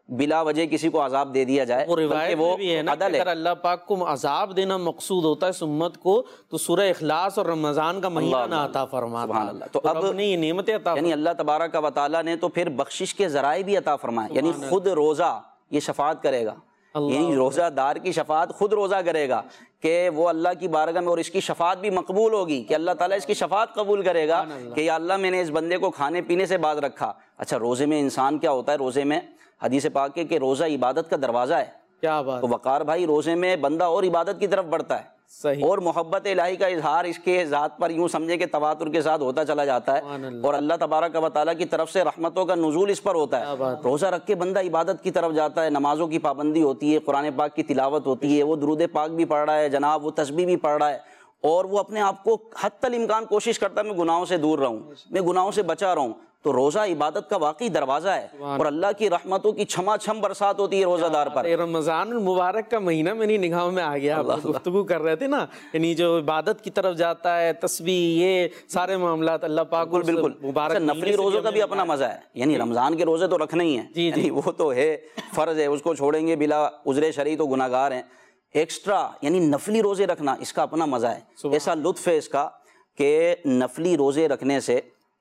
بلا وجہ کسی کو عذاب دے دیا جائے، وہ روایت وہ میں بھی ہے نا کہ عدل ہے۔ اگر اللہ پاک کو عذاب دینا مقصود ہوتا ہے اس امت کو تو سورہ اخلاص اور رمضان کا مہینہ نہ عطا فرماتا۔ سبحان اللہ۔ تو تو اب رب نے یہ نعمتیں عطا یعنی اللہ تبارک و تعالیٰ نے تو پھر بخشش کے ذرائع بھی عطا فرمائے، یعنی خود روزہ یہ شفاعت کرے گا، یعنی روزہ دار کی شفاعت خود روزہ کرے گا کہ وہ اللہ کی بارگاہ میں، اور اس کی شفاعت بھی مقبول ہوگی کہ اللہ تعالیٰ اس کی شفاعت قبول کرے گا کہ یا اللہ میں نے اس بندے کو کھانے پینے سے باز رکھا۔ اچھا روزے میں انسان کیا ہوتا ہے، روزے میں حدیث پاک ہے کہ روزہ عبادت کا دروازہ ہے، کیا بات تو وقار بھائی روزے میں بندہ اور عبادت کی طرف بڑھتا ہے، صحیح، اور محبت الہی کا اظہار اس کے ذات پر یوں سمجھے کہ تواتر کے ساتھ ہوتا چلا جاتا ہے، اور اللہ تبارک و تعالیٰ کی طرف سے رحمتوں کا نزول اس پر ہوتا ہے۔ روزہ رکھ کے بندہ عبادت کی طرف جاتا ہے، نمازوں کی پابندی ہوتی ہے، قرآن پاک کی تلاوت ہوتی ہے، وہ درود پاک بھی پڑھ رہا ہے جناب، وہ تسبیح بھی پڑھ رہا ہے، اور وہ اپنے آپ کو حتی الامکان کوشش کرتا ہے میں گناہوں سے دور رہوں، میں گناہوں سے بچا رہوں۔ تو روزہ عبادت کا واقعی دروازہ ہے، اور اللہ کی رحمتوں کی چھما چھم برسات ہوتی ہے روزہ دار پر۔ رمضان المبارک کا مہینہ میری نگاہوں میں آ گیا، آپ گفتگو کر رہے تھے نا، یعنی جو عبادت کی طرف جاتا ہے، تسبیح، یہ سارے معاملات اللہ پاک بالکل بالکل مبارک۔ نفلی روزوں کا بھی اپنا مزہ ہے، یعنی رمضان کے روزے تو رکھنے ہی ہیں، یعنی وہ تو ہے فرض ہے، اس کو چھوڑیں گے بلا عذر شرعی تو گناہ گار ہیں۔ ایکسٹرا یعنی نفلی روزے رکھنا، اس کا اپنا مزہ ہے، ایسا لطف ہے اس کا کہ نفلی روزے رکھنے سے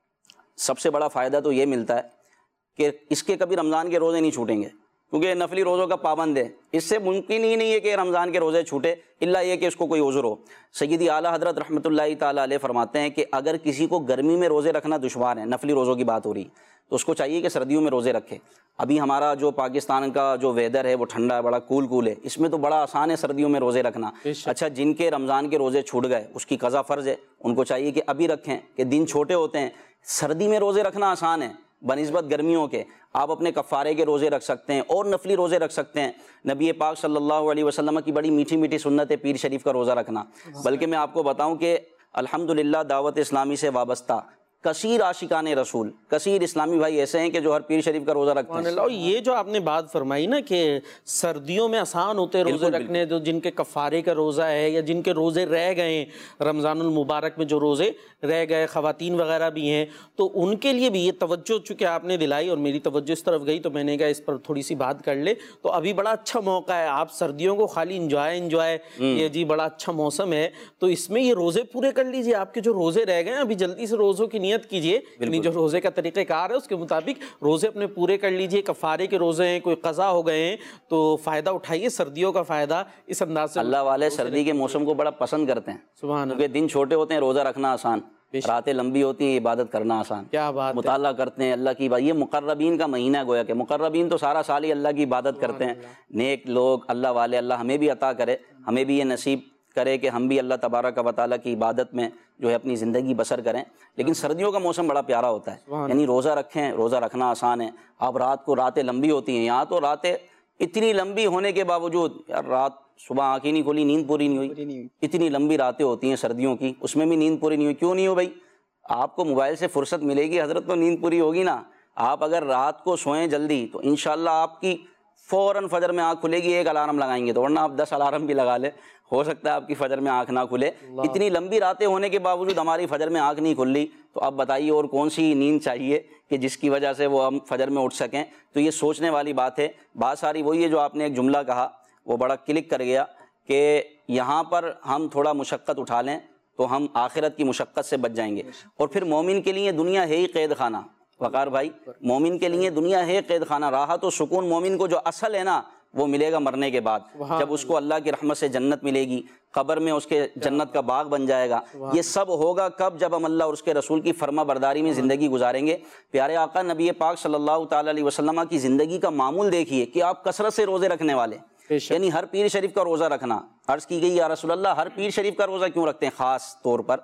سب سے بڑا فائدہ تو یہ ملتا ہے کہ اس کے کبھی رمضان کے روزے نہیں چھوٹیں گے، کیونکہ نفلی روزوں کا پابند ہے، اس سے ممکن ہی نہیں ہے کہ رمضان کے روزے چھوٹے، الا یہ کہ اس کو کوئی عذر ہو۔ سیدی اعلیٰ حضرت رحمۃ اللہ تعالیٰ علیہ فرماتے ہیں کہ اگر کسی کو گرمی میں روزے رکھنا دشوار ہے، نفلی روزوں کی بات ہو رہی تو اس کو چاہیے کہ سردیوں میں روزے رکھے۔ ابھی ہمارا جو پاکستان کا جو ویدر ہے وہ ٹھنڈا ہے، بڑا کول کول ہے، اس میں تو بڑا آسان ہے سردیوں میں روزے رکھنا۔ اچھا جن کے رمضان کے روزے چھوٹ گئے اس کی قضا فرض ہے، ان کو چاہیے کہ ابھی رکھیں کہ دن چھوٹے ہوتے ہیں۔ سردی میں روزے رکھنا آسان ہے بنسبت گرمیوں کے، آپ اپنے کفارے کے روزے رکھ سکتے ہیں اور نفلی روزے رکھ سکتے ہیں۔ نبی پاک صلی اللہ علیہ وسلم کی بڑی میٹھی میٹھی سنت ہے پیر شریف کا روزہ رکھنا، بلکہ میں آپ کو بتاؤں کہ الحمدللہ دعوت اسلامی سے وابستہ کثیر عاشقان رسول، کثیر اسلامی بھائی ایسے ہیں کہ جو ہر پیر شریف کا روزہ رکھتے ہیں۔ اور یہ جو آپ نے بات فرمائی نا کہ سردیوں میں آسان ہوتے ہیں روزے رکھنے، جو جن کے کفارے کا روزہ ہے یا جن کے روزے رہ گئے ہیں رمضان المبارک میں، جو روزے رہ گئے، خواتین وغیرہ بھی ہیں، تو ان کے لیے بھی یہ توجہ چونکہ آپ نے دلائی اور میری توجہ اس طرف گئی تو میں نے کہا اس پر تھوڑی سی بات کر لے۔ تو ابھی بڑا اچھا موقع ہے، آپ سردیوں کو خالی انجوائے انجوائے یہ جی بڑا اچھا موسم ہے، تو اس میں یہ روزے پورے کر لیجئے، آپ کے جو روزے رہ گئے ہیں ابھی جلدی سے روزوں کی نیت کیجئے، جو روزے کا طریقہ کار ہے اس کے مطابق روزے اپنے پورے کر لیجئے۔ کفارے کے روزے ہیں، کوئی قضا ہو گئے ہیں تو فائدہ اٹھائیے سردیوں کا فائدہ اس انداز سے۔ اللہ والے سردی کے موسم کو بڑا پسند کرتے ہیں، سبحان اللہ، کیونکہ دن چھوٹے ہوتے ہیں، روزہ رکھنا آسان، راتیں لمبی ہوتی ہیں، عبادت کرنا آسان، کیا بات، مطالعہ کرتے ہیں اللہ کی بات۔ یہ مقربین کا مہینہ ہے، گویا کہ مقربین تو سارا سال ہی اللہ کی عبادت کرتے ہیں، نیک لوگ اللہ والے۔ اللہ ہمیں بھی عطا کرے، ہمیں بھی یہ نصیب کرے کہ ہم بھی اللہ تبارک و تعالیٰ کی عبادت میں جو ہے اپنی زندگی بسر کریں۔ لیکن سردیوں کا موسم بڑا پیارا ہوتا ہے، یعنی روزہ رکھیں، روزہ رکھنا آسان ہے۔ آپ رات کو راتیں لمبی ہوتی ہیں، یہاں تو راتیں اتنی لمبی ہونے کے باوجود یار رات صبح آنکھیں نہیں کھولی، نیند پوری نہیں ہوئی، اتنی لمبی راتیں ہوتی ہیں سردیوں کی، اس میں بھی نیند پوری نہیں ہوئی۔ کیوں نہیں ہو بھائی؟ آپ کو موبائل سے فرصت ملے گی حضرت تو نیند پوری ہوگی نا۔ آپ اگر رات کو سوئیں جلدی تو انشاءاللہ آپ کی فوراً فجر میں آنکھ کھلے گی، ایک الارم لگائیں گے تو، ورنہ آپ دس الارم بھی لگا لیں، ہو سکتا ہے آپ کی فجر میں آنکھ نہ کھلے۔ اتنی لمبی راتیں ہونے کے باوجود ہماری فجر میں آنکھ نہیں کھل رہی، تو اب بتائیے اور کون سی نیند چاہیے کہ جس کی وجہ سے وہ ہم فجر میں اٹھ سکیں۔ تو یہ سوچنے والی بات ہے۔ بات ساری وہی ہے جو آپ نے ایک جملہ کہا، وہ بڑا کلک کر گیا کہ یہاں پر ہم تھوڑا مشقت اٹھا لیں تو ہم آخرت کی مشقت سے بچ جائیں گے۔ اور پھر مومن کے لیے دنیا ہے ہی قید خانہ، وقار بھائی، مومن کے لیے دنیا ہے قید خانہ۔ راحت و سکون مومن کو جو اصل ہے نا وہ ملے گا مرنے کے بعد، جب اس کو اللہ کی رحمت سے جنت ملے گی، قبر میں اس کے جنت کا باغ بن جائے گا۔ یہ سب ہوگا کب؟ جب ہم اللہ اور اس کے رسول کی فرما برداری میں زندگی گزاریں گے۔ پیارے آقا نبی پاک صلی اللہ تعالیٰ علیہ وسلم کی زندگی کا معمول دیکھیے کہ آپ کثرت سے روزے رکھنے والے، یعنی ہر پیر شریف کا روزہ رکھنا۔ عرض کی گئی یا رسول اللہ ہر پیر شریف کا روزہ کیوں رکھتے ہیں خاص طور پر؟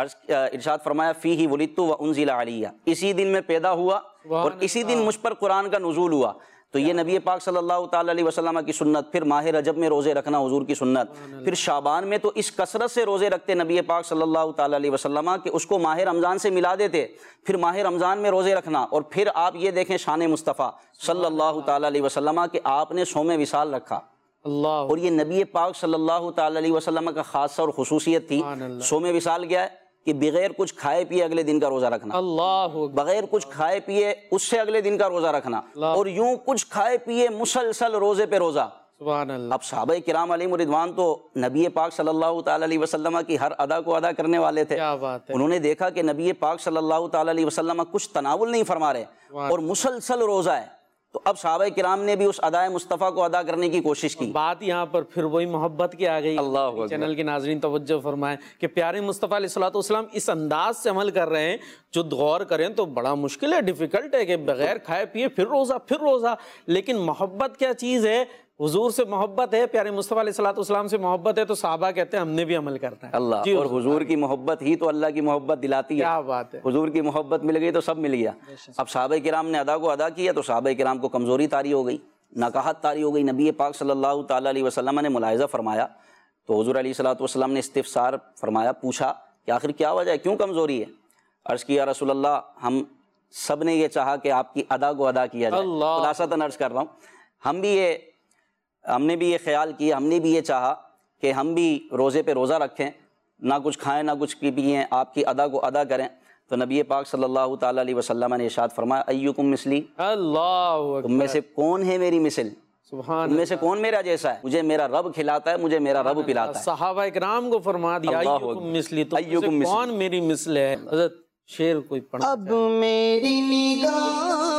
ارشاد فرمایا فیہ ولدت وانزل علیہ، اسی دن میں پیدا ہوا اور اسی دن مجھ پر قرآن کا نزول ہوا۔ تو یہ نبی پاک صلی اللہ تعالیٰ علیہ وسلم کی سنت، پھر ماہ رجب میں روزے رکھنا حضور کی سنت، پھر شعبان میں تو اس کثرت سے روزے رکھتے نبی پاک صلی اللہ تعالیٰ علیہ وسلم کہ اس کو ماہ رمضان سے ملا دیتے، پھر ماہ رمضان میں روزے رکھنا۔ اور پھر آپ یہ دیکھیں شان مصطفیٰ صلی اللہ تعالیٰ علیہ وسلم کہ آپ نے صوم وصال رکھا، اللہ، اور یہ نبی پاک صلی اللہ تعالیٰ علیہ وسلم کا خاصہ اور خصوصیت تھی۔ صوم وصال کیا ہے؟ کہ بغیر کچھ کھائے پیے اگلے دن کا روزہ رکھنا، اللہ بغیر کچھ کھائے پیے اس سے اگلے دن کا روزہ رکھنا، اور یوں کچھ کھائے پیے مسلسل روزے پہ روزہ۔ سبحان اللہ۔ اب صحابہ کرام علیہم رضوان تو نبی پاک صلی اللہ تعالیٰ علیہ وسلم کی ہر ادا کو ادا کرنے والے تھے۔ کیا بات ہے۔ انہوں نے دیکھا کہ نبی پاک صلی اللہ تعالیٰ علیہ وسلم کچھ تناول نہیں فرما رہے اور مسلسل روزہ ہے، تو اب صحابہ کرام نے بھی اس ادائے مصطفیٰ کو ادا کرنے کی کوشش کی۔ بات یہاں پر پھر وہی محبت کی آ گئی۔ اللہ اکبر۔ چینل کے ناظرین توجہ فرمائیں کہ پیارے مصطفیٰ علیہ الصلوۃ والسلام اس انداز سے عمل کر رہے ہیں جو غور کریں تو بڑا مشکل ہے، ڈیفیکلٹ ہے کہ بغیر کھائے پیے پھر روزہ پھر روزہ، لیکن محبت کیا چیز ہے؟ حضور سے محبت ہے، پیارے مصطفیٰ علیہ الصلوۃ والسلام سے محبت ہے، تو صحابہ کہتے ہیں ہم نے بھی عمل کرنا ہے۔ اللہ، جی اور حضور کی محبت ہی تو اللہ کی محبت دلاتی ہے۔ کیا بات ہے۔ حضور کی محبت مل گئی تو سب مل گیا۔ اب صحابہ کرام نے ادا کو ادا کیا تو صحابہ کرام کو کمزوری طاری ہو گئی، نکاحت طاری ہو گئی۔ نبی پاک صلی اللہ تعالیٰ علیہ وسلم نے ملاحظہ فرمایا تو حضور علیہ الصلوۃ والسلام نے استفسار فرمایا، پوچھا کہ آخر کیا وجہ ہے، کیوں کمزوری ہے؟ عرض کیا رسول اللہ ہم سب نے یہ چاہا کہ آپ کی ادا کو ادا کیا جائے۔ خلاصتاً عرض کر رہا ہوں، ہم بھی یہ ہم نے بھی یہ خیال کیا، ہم نے بھی یہ چاہا کہ ہم بھی روزے پہ روزہ رکھیں، نہ کچھ کھائیں نہ کچھ پئیں، آپ کی ادا کو ادا کریں۔ تو نبی پاک صلی اللہ تعالیٰ علیہ وسلم نے ارشاد فرمایا، ایکم مثلی، اللہ تم میں سے کون ہے میری مثل، سبحان تم میں سے کون میرا جیسا ہے؟ مجھے میرا رب کھلاتا ہے، مجھے میرا رب پلاتا ہے۔ صحابہ اکرام کو فرما دیا ایکم مثلی، تم میں سے کون میری مثل ہے؟ حضرت شعر کوئی پڑھا۔ اب میری نگاہ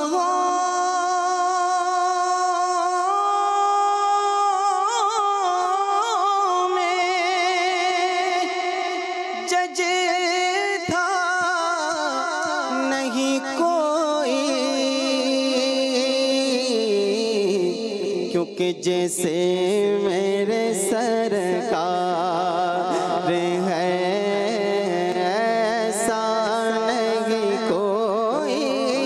کہ جیسے میرے سرکار ہے ایسا نہیں کوئی،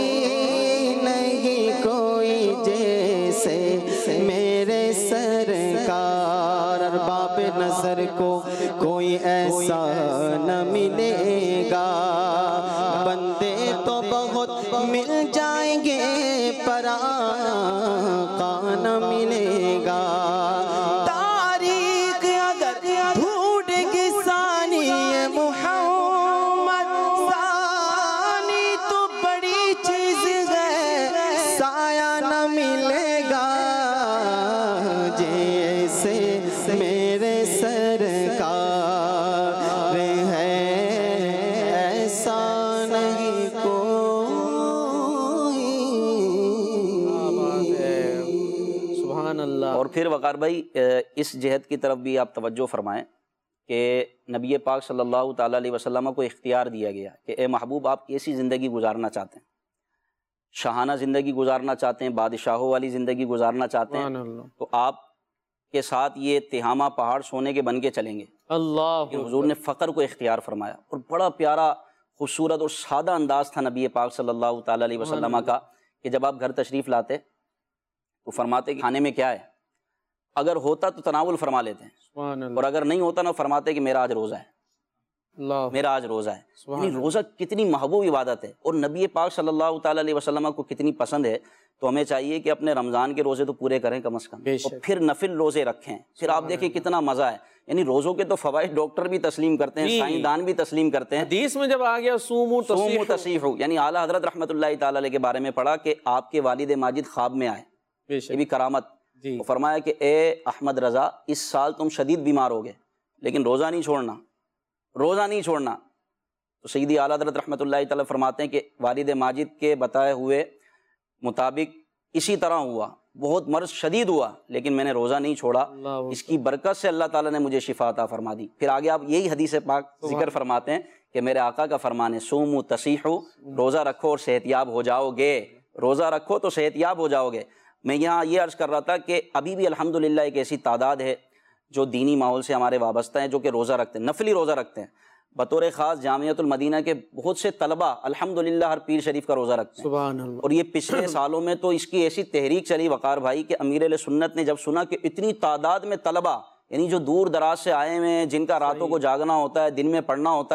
نہیں کوئی جیسے میرے سرکار۔ ارباب نظر کو کوئی ایسا نہ ملے گا، بندے تو بہت مل جائیں گے پر آقا نہ ملے گا۔ تاریخ اگر ڈھونڈ گی ثانی محمد، ثانی تو بڑی چیز ہے، سایہ نہ ملے گا جیسے میرے سرکار ہے ایسا نہیں کوئی۔ اور پھر وقار بھائی اس جہت کی طرف بھی آپ توجہ فرمائیں کہ نبی پاک صلی اللہ تعالیٰ علیہ وسلم کو اختیار دیا گیا کہ اے محبوب آپ کیسی زندگی گزارنا چاہتے ہیں؟ شاہانہ زندگی گزارنا چاہتے ہیں، بادشاہوں والی زندگی گزارنا چاہتے ہیں تو آپ کے ساتھ یہ تہامہ پہاڑ سونے کے بن کے چلیں گے۔ اللہ، حضور نے فقر کو اختیار فرمایا، اور بڑا پیارا خوبصورت اور سادہ انداز تھا نبی پاک صلی اللہ تعالیٰ علیہ وسلم کا کہ جب آپ گھر تشریف لاتے تو فرماتے کہ کھانے میں کیا ہے، اگر ہوتا تو تناول فرما لیتے ہیں، اور اگر نہیں ہوتا نہ فرماتے کہ میرا آج روزہ ہے، میرا آج روزہ ہے۔ یعنی روزہ کتنی محبوب عبادت ہے اور نبی پاک صلی اللہ تعالیٰ علیہ وسلم کو کتنی پسند ہے، تو ہمیں چاہیے کہ اپنے رمضان کے روزے تو پورے کریں کم از کم، اور پھر نفل روزے رکھیں۔ پھر آپ دیکھیں کتنا مزہ ہے، یعنی روزوں کے تو فوائد ڈاکٹر بھی تسلیم کرتے ہیں، سائنسدان بھی تسلیم کرتے ہیں۔ حدیث میں جب آ گیا سومو سومو تصیحو، یعنی اعلیٰ حضرت رحمۃ اللہ تعالیٰ علیہ کے بارے میں پڑھا کہ آپ کے والد ماجد خواب میں آئے، یہ بھی کرامت، فرمایا کہ اے احمد رضا اس سال تم شدید بیمار ہو گئے لیکن روزہ نہیں چھوڑنا، روزہ نہیں چھوڑنا۔ تو سیدی اعلیٰ حضرت رحمۃ اللہ تعالیٰ فرماتے ہیں کہ والد ماجد کے بتائے ہوئے مطابق اسی طرح ہوا، بہت مرض شدید ہوا لیکن میں نے روزہ نہیں چھوڑا، اس کی برکت سے اللہ تعالیٰ نے مجھے شفا عطا فرما دی۔ پھر آگے آپ یہی حدیث پاک ذکر فرماتے ہیں کہ میرے آقا کا فرمان ہے سومو تصیحو، روزہ رکھو اور صحت یاب ہو جاؤ گے، روزہ رکھو تو صحت یاب ہو جاؤ گے۔ میں یہاں یہ عرض کر رہا تھا کہ ابھی بھی الحمدللہ ایک ایسی تعداد ہے جو دینی ماحول سے ہمارے وابستہ ہیں، جو کہ روزہ رکھتے ہیں، نفلی روزہ رکھتے ہیں۔ بطور خاص جامعۃ المدینہ کے بہت سے طلبہ الحمدللہ ہر پیر شریف کا روزہ رکھتے ہیں، سبحان اللہ۔ اور یہ پچھلے سالوں میں تو اس کی ایسی تحریک چلی وقار بھائی کہ امیر اہل سنت نے جب سنا کہ اتنی تعداد میں طلبہ، یعنی جو دور دراز سے آئے ہوئے ہیں، جن کا راتوں کو جاگنا ہوتا ہے، دن میں پڑھنا ہوتا ہے،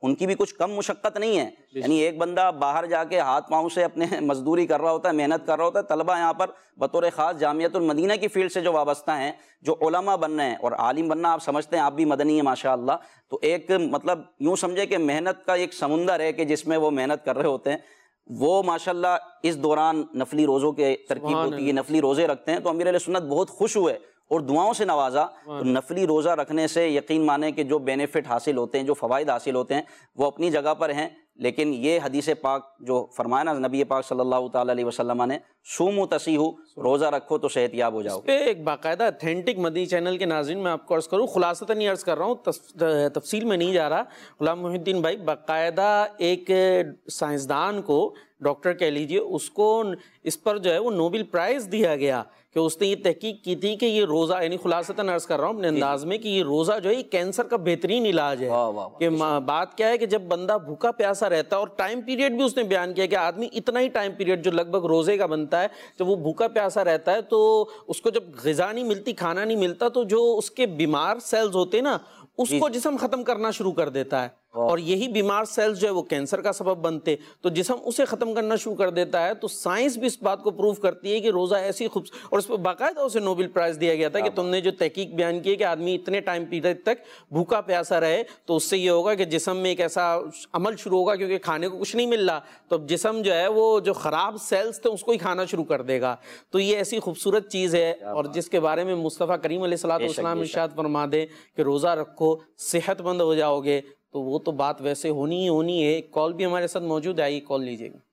ان کی بھی کچھ کم مشقت نہیں ہے. یعنی ایک بندہ باہر جا کے ہاتھ پاؤں سے اپنے مزدوری کر رہا ہوتا ہے, محنت کر رہا ہوتا ہے. طلبہ یہاں پر بطور خاص جامعۃ المدینہ کی فیلڈ سے جو وابستہ ہیں, جو علماء بن رہے ہیں, اور عالم بننا آپ سمجھتے ہیں, آپ بھی مدنی ہیں ماشاء اللہ, تو ایک مطلب یوں سمجھے کہ محنت کا ایک سمندر ہے کہ جس میں وہ محنت کر رہے ہوتے ہیں. وہ ماشاءاللہ اس دوران نفلی روزوں کے ترکیب ہوتی ہے, نفلی روزے رکھتے ہیں. تو امیر اہل سنت بہت خوش ہوئے اور دعاؤں سے نوازا. تو نفلی روزہ رکھنے سے یقین مانیں کہ جو بینیفٹ حاصل ہوتے ہیں, جو فوائد حاصل ہوتے ہیں, وہ اپنی جگہ پر ہیں. لیکن یہ حدیث پاک جو فرمایا نا نبی پاک صلی اللہ تعالیٰ علیہ وسلم نے, سومو تسیحو, روزہ رکھو تو صحت یاب ہو جاؤ. اس پہ ایک باقاعدہ اتھینٹک مدنی چینل کے ناظرین میں آپ کو عرض کروں, خلاصتاً یہ عرض کر رہا ہوں, تفصیل میں نہیں جا رہا. غلام محی الدین بھائی باقاعدہ ایک سائنسدان کو, ڈاکٹر کہہ لیجئے, اس کو اس پر جو ہے وہ نوبل پرائز دیا گیا کہ اس نے یہ تحقیق کی تھی کہ یہ روزہ, یعنی خلاصتاً عرض کر رہا ہوں اپنے انداز میں, کہ یہ روزہ جو ہے یہ کینسر کا بہترین علاج ہے. کہ بات کیا ہے کہ جب بندہ بھوکا پیاسا رہتا ہے, اور ٹائم پیریڈ بھی اس نے بیان کیا کہ آدمی اتنا ہی ٹائم پیریڈ جو لگ بھگ روزے کا بنتا ہے, جب وہ بھوکا پیاسا رہتا ہے تو اس کو جب غذا نہیں ملتی, کھانا نہیں ملتا, تو جو اس کے بیمار سیلز ہوتے ہیں نا, اس کو جسم ختم کرنا شروع کر دیتا ہے. اور یہی بیمار سیلز جو ہے وہ کینسر کا سبب بنتے, تو جسم اسے ختم کرنا شروع کر دیتا ہے. تو سائنس بھی اس بات کو پروف کرتی ہے کہ روزہ ایسی خوبصورت, اور اس پہ باقاعدہ اسے نوبل پرائز دیا گیا تھا کہ تم نے جو تحقیق بیان کی ہے کہ آدمی اتنے ٹائم پیریڈ تک بھوکا پیاسا رہے, تو اس سے یہ ہوگا کہ جسم میں ایک ایسا عمل شروع ہوگا, کیونکہ کھانے کو کچھ نہیں مل رہا, تو اب جسم جو ہے وہ جو خراب سیلز تھے اس کو ہی کھانا شروع کر دے گا. تو یہ ایسی خوبصورت چیز ہے, اور جس کے بارے میں مصطفیٰ کریم علیہ الصلوۃ والسلام ارشاد فرما دے کہ روزہ رکھو صحت مند ہو جاؤ گے, تو وہ تو بات ویسے ہونی ہی ہونی ہے. ایک کال بھی ہمارے ساتھ موجود ہے, آئیے کال لیجیے گا.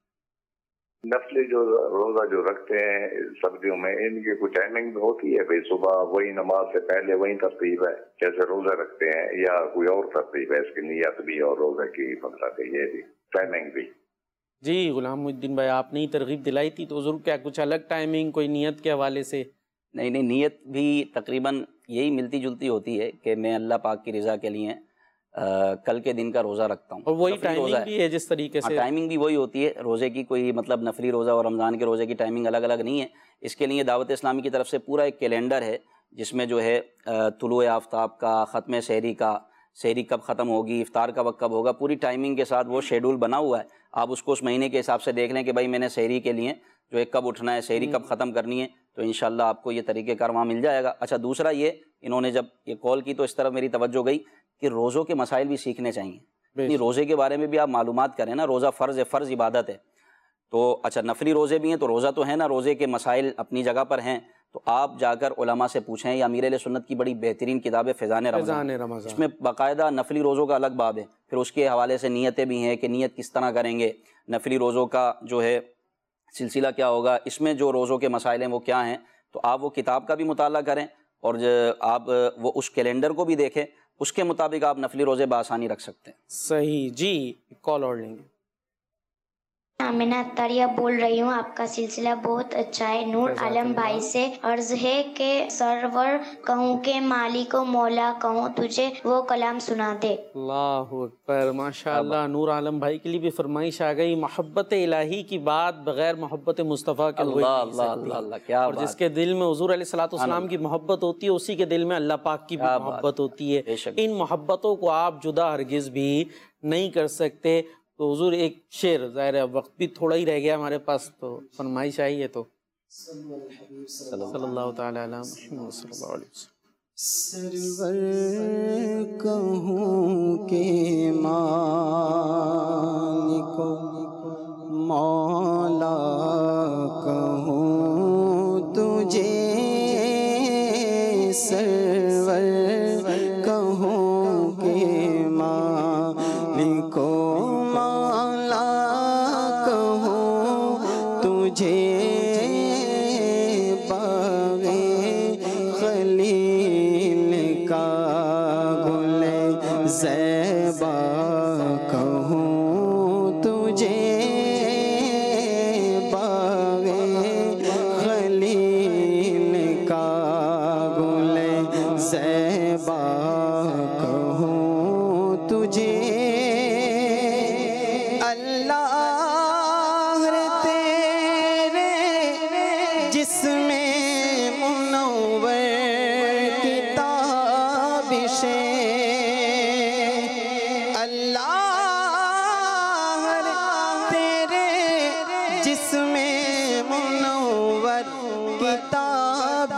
نفلی جو روزہ جو رکھتے ہیں سردیوں میں, ان کی کچھ ٹائمنگ ہوتی ہے بھائی صبح وہی نماز سے پہلے وہی ترتیب ہے جیسے روزہ رکھتے ہیں, یا کوئی اور ترتیب ہے اس کی نیت بھی اور روزہ کی مطلب یہ بھی ٹائمنگ بھی؟ جی غلام محی الدین بھائی, آپ نے ہی ترغیب دلائی تھی, تو ضرور کیا کچھ الگ ٹائمنگ کوئی نیت کے حوالے سے؟ نہیں نہیں, نیت بھی تقریباً یہی ملتی جلتی ہوتی ہے کہ میں اللہ پاک کی رضا کے لیے آ, کل کے دن کا روزہ رکھتا ہوں. اور وہی ٹائمنگ بھی ہے جس طریقے سے, ٹائمنگ بھی وہی ہوتی ہے. روزے کی کوئی مطلب نفلی روزہ اور رمضان کے روزے کی ٹائمنگ الگ الگ نہیں ہے. اس کے لیے دعوت اسلامی کی طرف سے پورا ایک کیلنڈر ہے جس میں جو ہے طلوع آفتاب کا, ختم سحری کا, سحری کب ختم ہوگی, افطار کا وقت کب ہوگا, پوری ٹائمنگ کے ساتھ وہ شیڈول بنا ہوا ہے. آپ اس کو اس مہینے کے حساب سے دیکھ لیں کہ بھائی میں نے سحری کے لیے جو ہے کب اٹھنا ہے, سحری کب ختم کرنی ہے, تو انشاءاللہ آپ کو یہ طریقہ کار وہاں مل جائے گا. اچھا دوسرا یہ, انہوں نے جب یہ کال کی تو اس طرف میری توجہ گئی کہ روزوں کے مسائل بھی سیکھنے چاہیے. یعنی روزے کے بارے میں بھی آپ معلومات کریں نا, روزہ فرض ہے, فرض عبادت ہے. تو اچھا نفلی روزے بھی ہیں تو روزہ تو ہے نا, روزے کے مسائل اپنی جگہ پر ہیں, تو آپ جا کر علماء سے پوچھیں. یا امیر اہل سنت کی بڑی بہترین کتاب ہے فیضان رمضان, اس میں باقاعدہ نفلی روزوں کا الگ باب ہے. پھر اس کے حوالے سے نیتیں بھی ہیں کہ نیت کس طرح کریں گے, نفلی روزوں کا جو ہے سلسلہ کیا ہوگا, اس میں جو روزوں کے مسائل ہیں وہ کیا ہیں. تو آپ وہ کتاب کا بھی مطالعہ کریں, اور آپ وہ اس کیلنڈر کو بھی دیکھیں, اس کے مطابق آپ نفلی روزے بآسانی رکھ سکتے ہیں. صحیح. جی کال اور لیں گے. آمینہ اطاریہ بول رہی ہوں, آپ کا سلسلہ بہت اچھا ہے. نور عالم بھائی سے عرض ہے کہ سرور کہوں کہ مالک و مولا کہوں تجھے وہ کلام سنا دے. اللہ اکبر, ماشاءاللہ. نور عالم بھائی کے لیے بھی فرمائش آ گئی, محبت الہی کی بات بغیر محبت مصطفیٰ کے ہوئی نہیں سکتی. اور جس کے دل میں حضور علیہ الصلوۃ والسلام کی محبت ہوتی ہے, اسی کے دل میں اللہ پاک کی بھی محبت ہوتی ہے. ان محبتوں کو آپ جدا ہرگز بھی نہیں کر سکتے. تو حضور ایک شعر, ظاہر ہے وقت بھی تھوڑا ہی رہ گیا ہمارے پاس, تو فرمائش آئی ہے تو صلی اللہ تعالیٰ علیہ محمد صلی اللہ علیہ وسلم. سرور کہوں کہ مالک مولا کہوں تجھے, سرور کہوں کہ مالک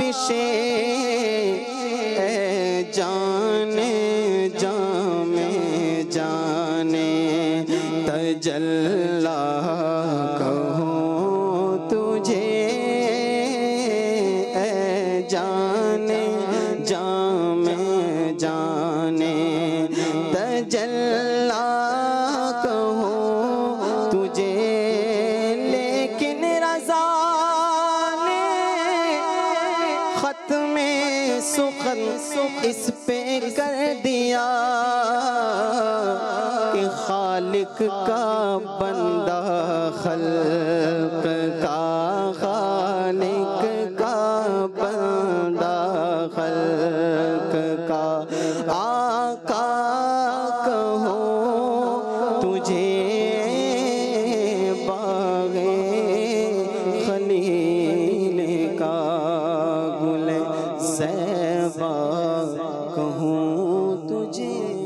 تابشیں اے جانے جامے جانے تجلا کہوں تجھے اے جانے جامے جانے تجلا کہوں تجھے لیکن رضا نے ختم سخن اس پہ کر دیا کہ خالق کا بندہ خلق کا خالق کا بندہ خلق کا آقا کہوں تجھے باغ خلیل کا گل زیبا کہوں تجھے۔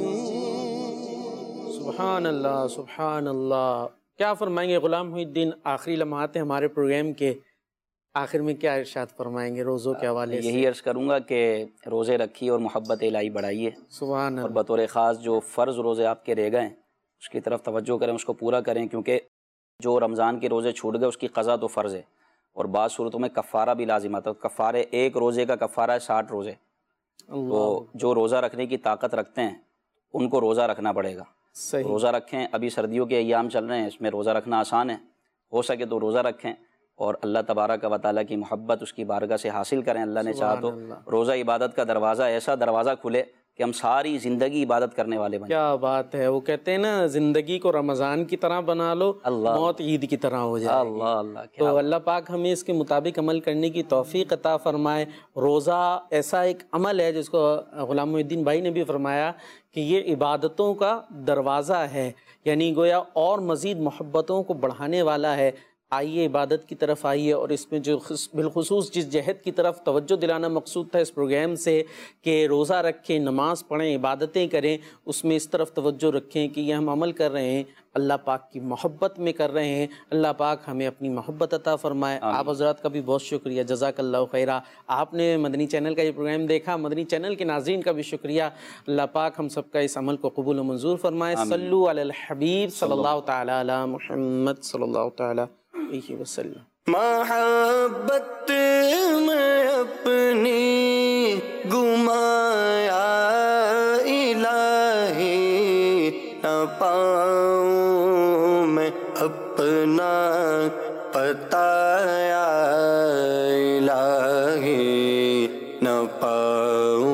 سبحان اللہ سبحان اللہ۔ کیا فرمائیں گے غلام محی الدین؟ آخری لمحات ہیں ہمارے پروگرام کے، آخر میں کیا ارشاد فرمائیں گے روزوں کے حوالے سے؟ یہی عرض کروں گا کہ روزے رکھیے اور محبت الہی بڑھائیے، سبحان اور اللہ۔ بطور خاص جو فرض روزے آپ کے رہ گئے ہیں اس کی طرف توجہ کریں، اس کو پورا کریں، کیونکہ جو رمضان کے روزے چھوٹ گئے اس کی قضا تو فرض ہے، اور بعض صورتوں میں کفارہ بھی لازم آتا ہے۔ کفارے ایک روزے کا کفارہ ہے ساٹھ روزے، تو جو روزہ رکھنے کی طاقت رکھتے ہیں ان کو روزہ رکھنا پڑے گا۔ صحیح۔ روزہ رکھیں، ابھی سردیوں کے ایام چل رہے ہیں، اس میں روزہ رکھنا آسان ہے، ہو سکے تو روزہ رکھیں اور اللہ تبارک و تعالیٰ کی محبت اس کی بارگاہ سے حاصل کریں۔ اللہ نے چاہا تو روزہ عبادت کا دروازہ ایسا دروازہ کھلے کہ ہم ساری زندگی عبادت کرنے والے بنیں۔ کیا بات ہے، وہ کہتے ہیں نا زندگی کو رمضان کی طرح بنا لو، اللہ موت عید کی طرح ہو جائے گی۔ اللہ اللہ تو اللہ پاک ہمیں اس کے مطابق عمل کرنے کی توفیق عطا فرمائے۔ روزہ ایسا ایک عمل ہے جس کو غلام محی الدین بھائی نے بھی فرمایا کہ یہ عبادتوں کا دروازہ ہے، یعنی گویا اور مزید محبتوں کو بڑھانے والا ہے۔ آئیے عبادت کی طرف آئیے، اور اس میں جو بالخصوص جس جہت کی طرف توجہ دلانا مقصود تھا اس پروگرام سے کہ روزہ رکھیں، نماز پڑھیں، عبادتیں کریں، اس میں اس طرف توجہ رکھیں کہ یہ ہم عمل کر رہے ہیں اللہ پاک کی محبت میں کر رہے ہیں۔ اللہ پاک ہمیں اپنی محبت عطا فرمائے۔ آپ حضرات کا بھی بہت شکریہ، جزاک اللہ خیرہ۔ آپ نے مدنی چینل کا یہ پروگرام دیکھا، مدنی چینل کے ناظرین کا بھی شکریہ۔ اللہ پاک ہم سب کا اس عمل کو قبول و منظور فرمائے۔ صلو علی الحبیب صلی اللہ تعالی علی محمد صلی اللہ تعالی علیہ وسلم۔ محبت میں اپنی گمایا الہی، نہ پاؤں میں اپنا پتایا الہی، نہ پاؤں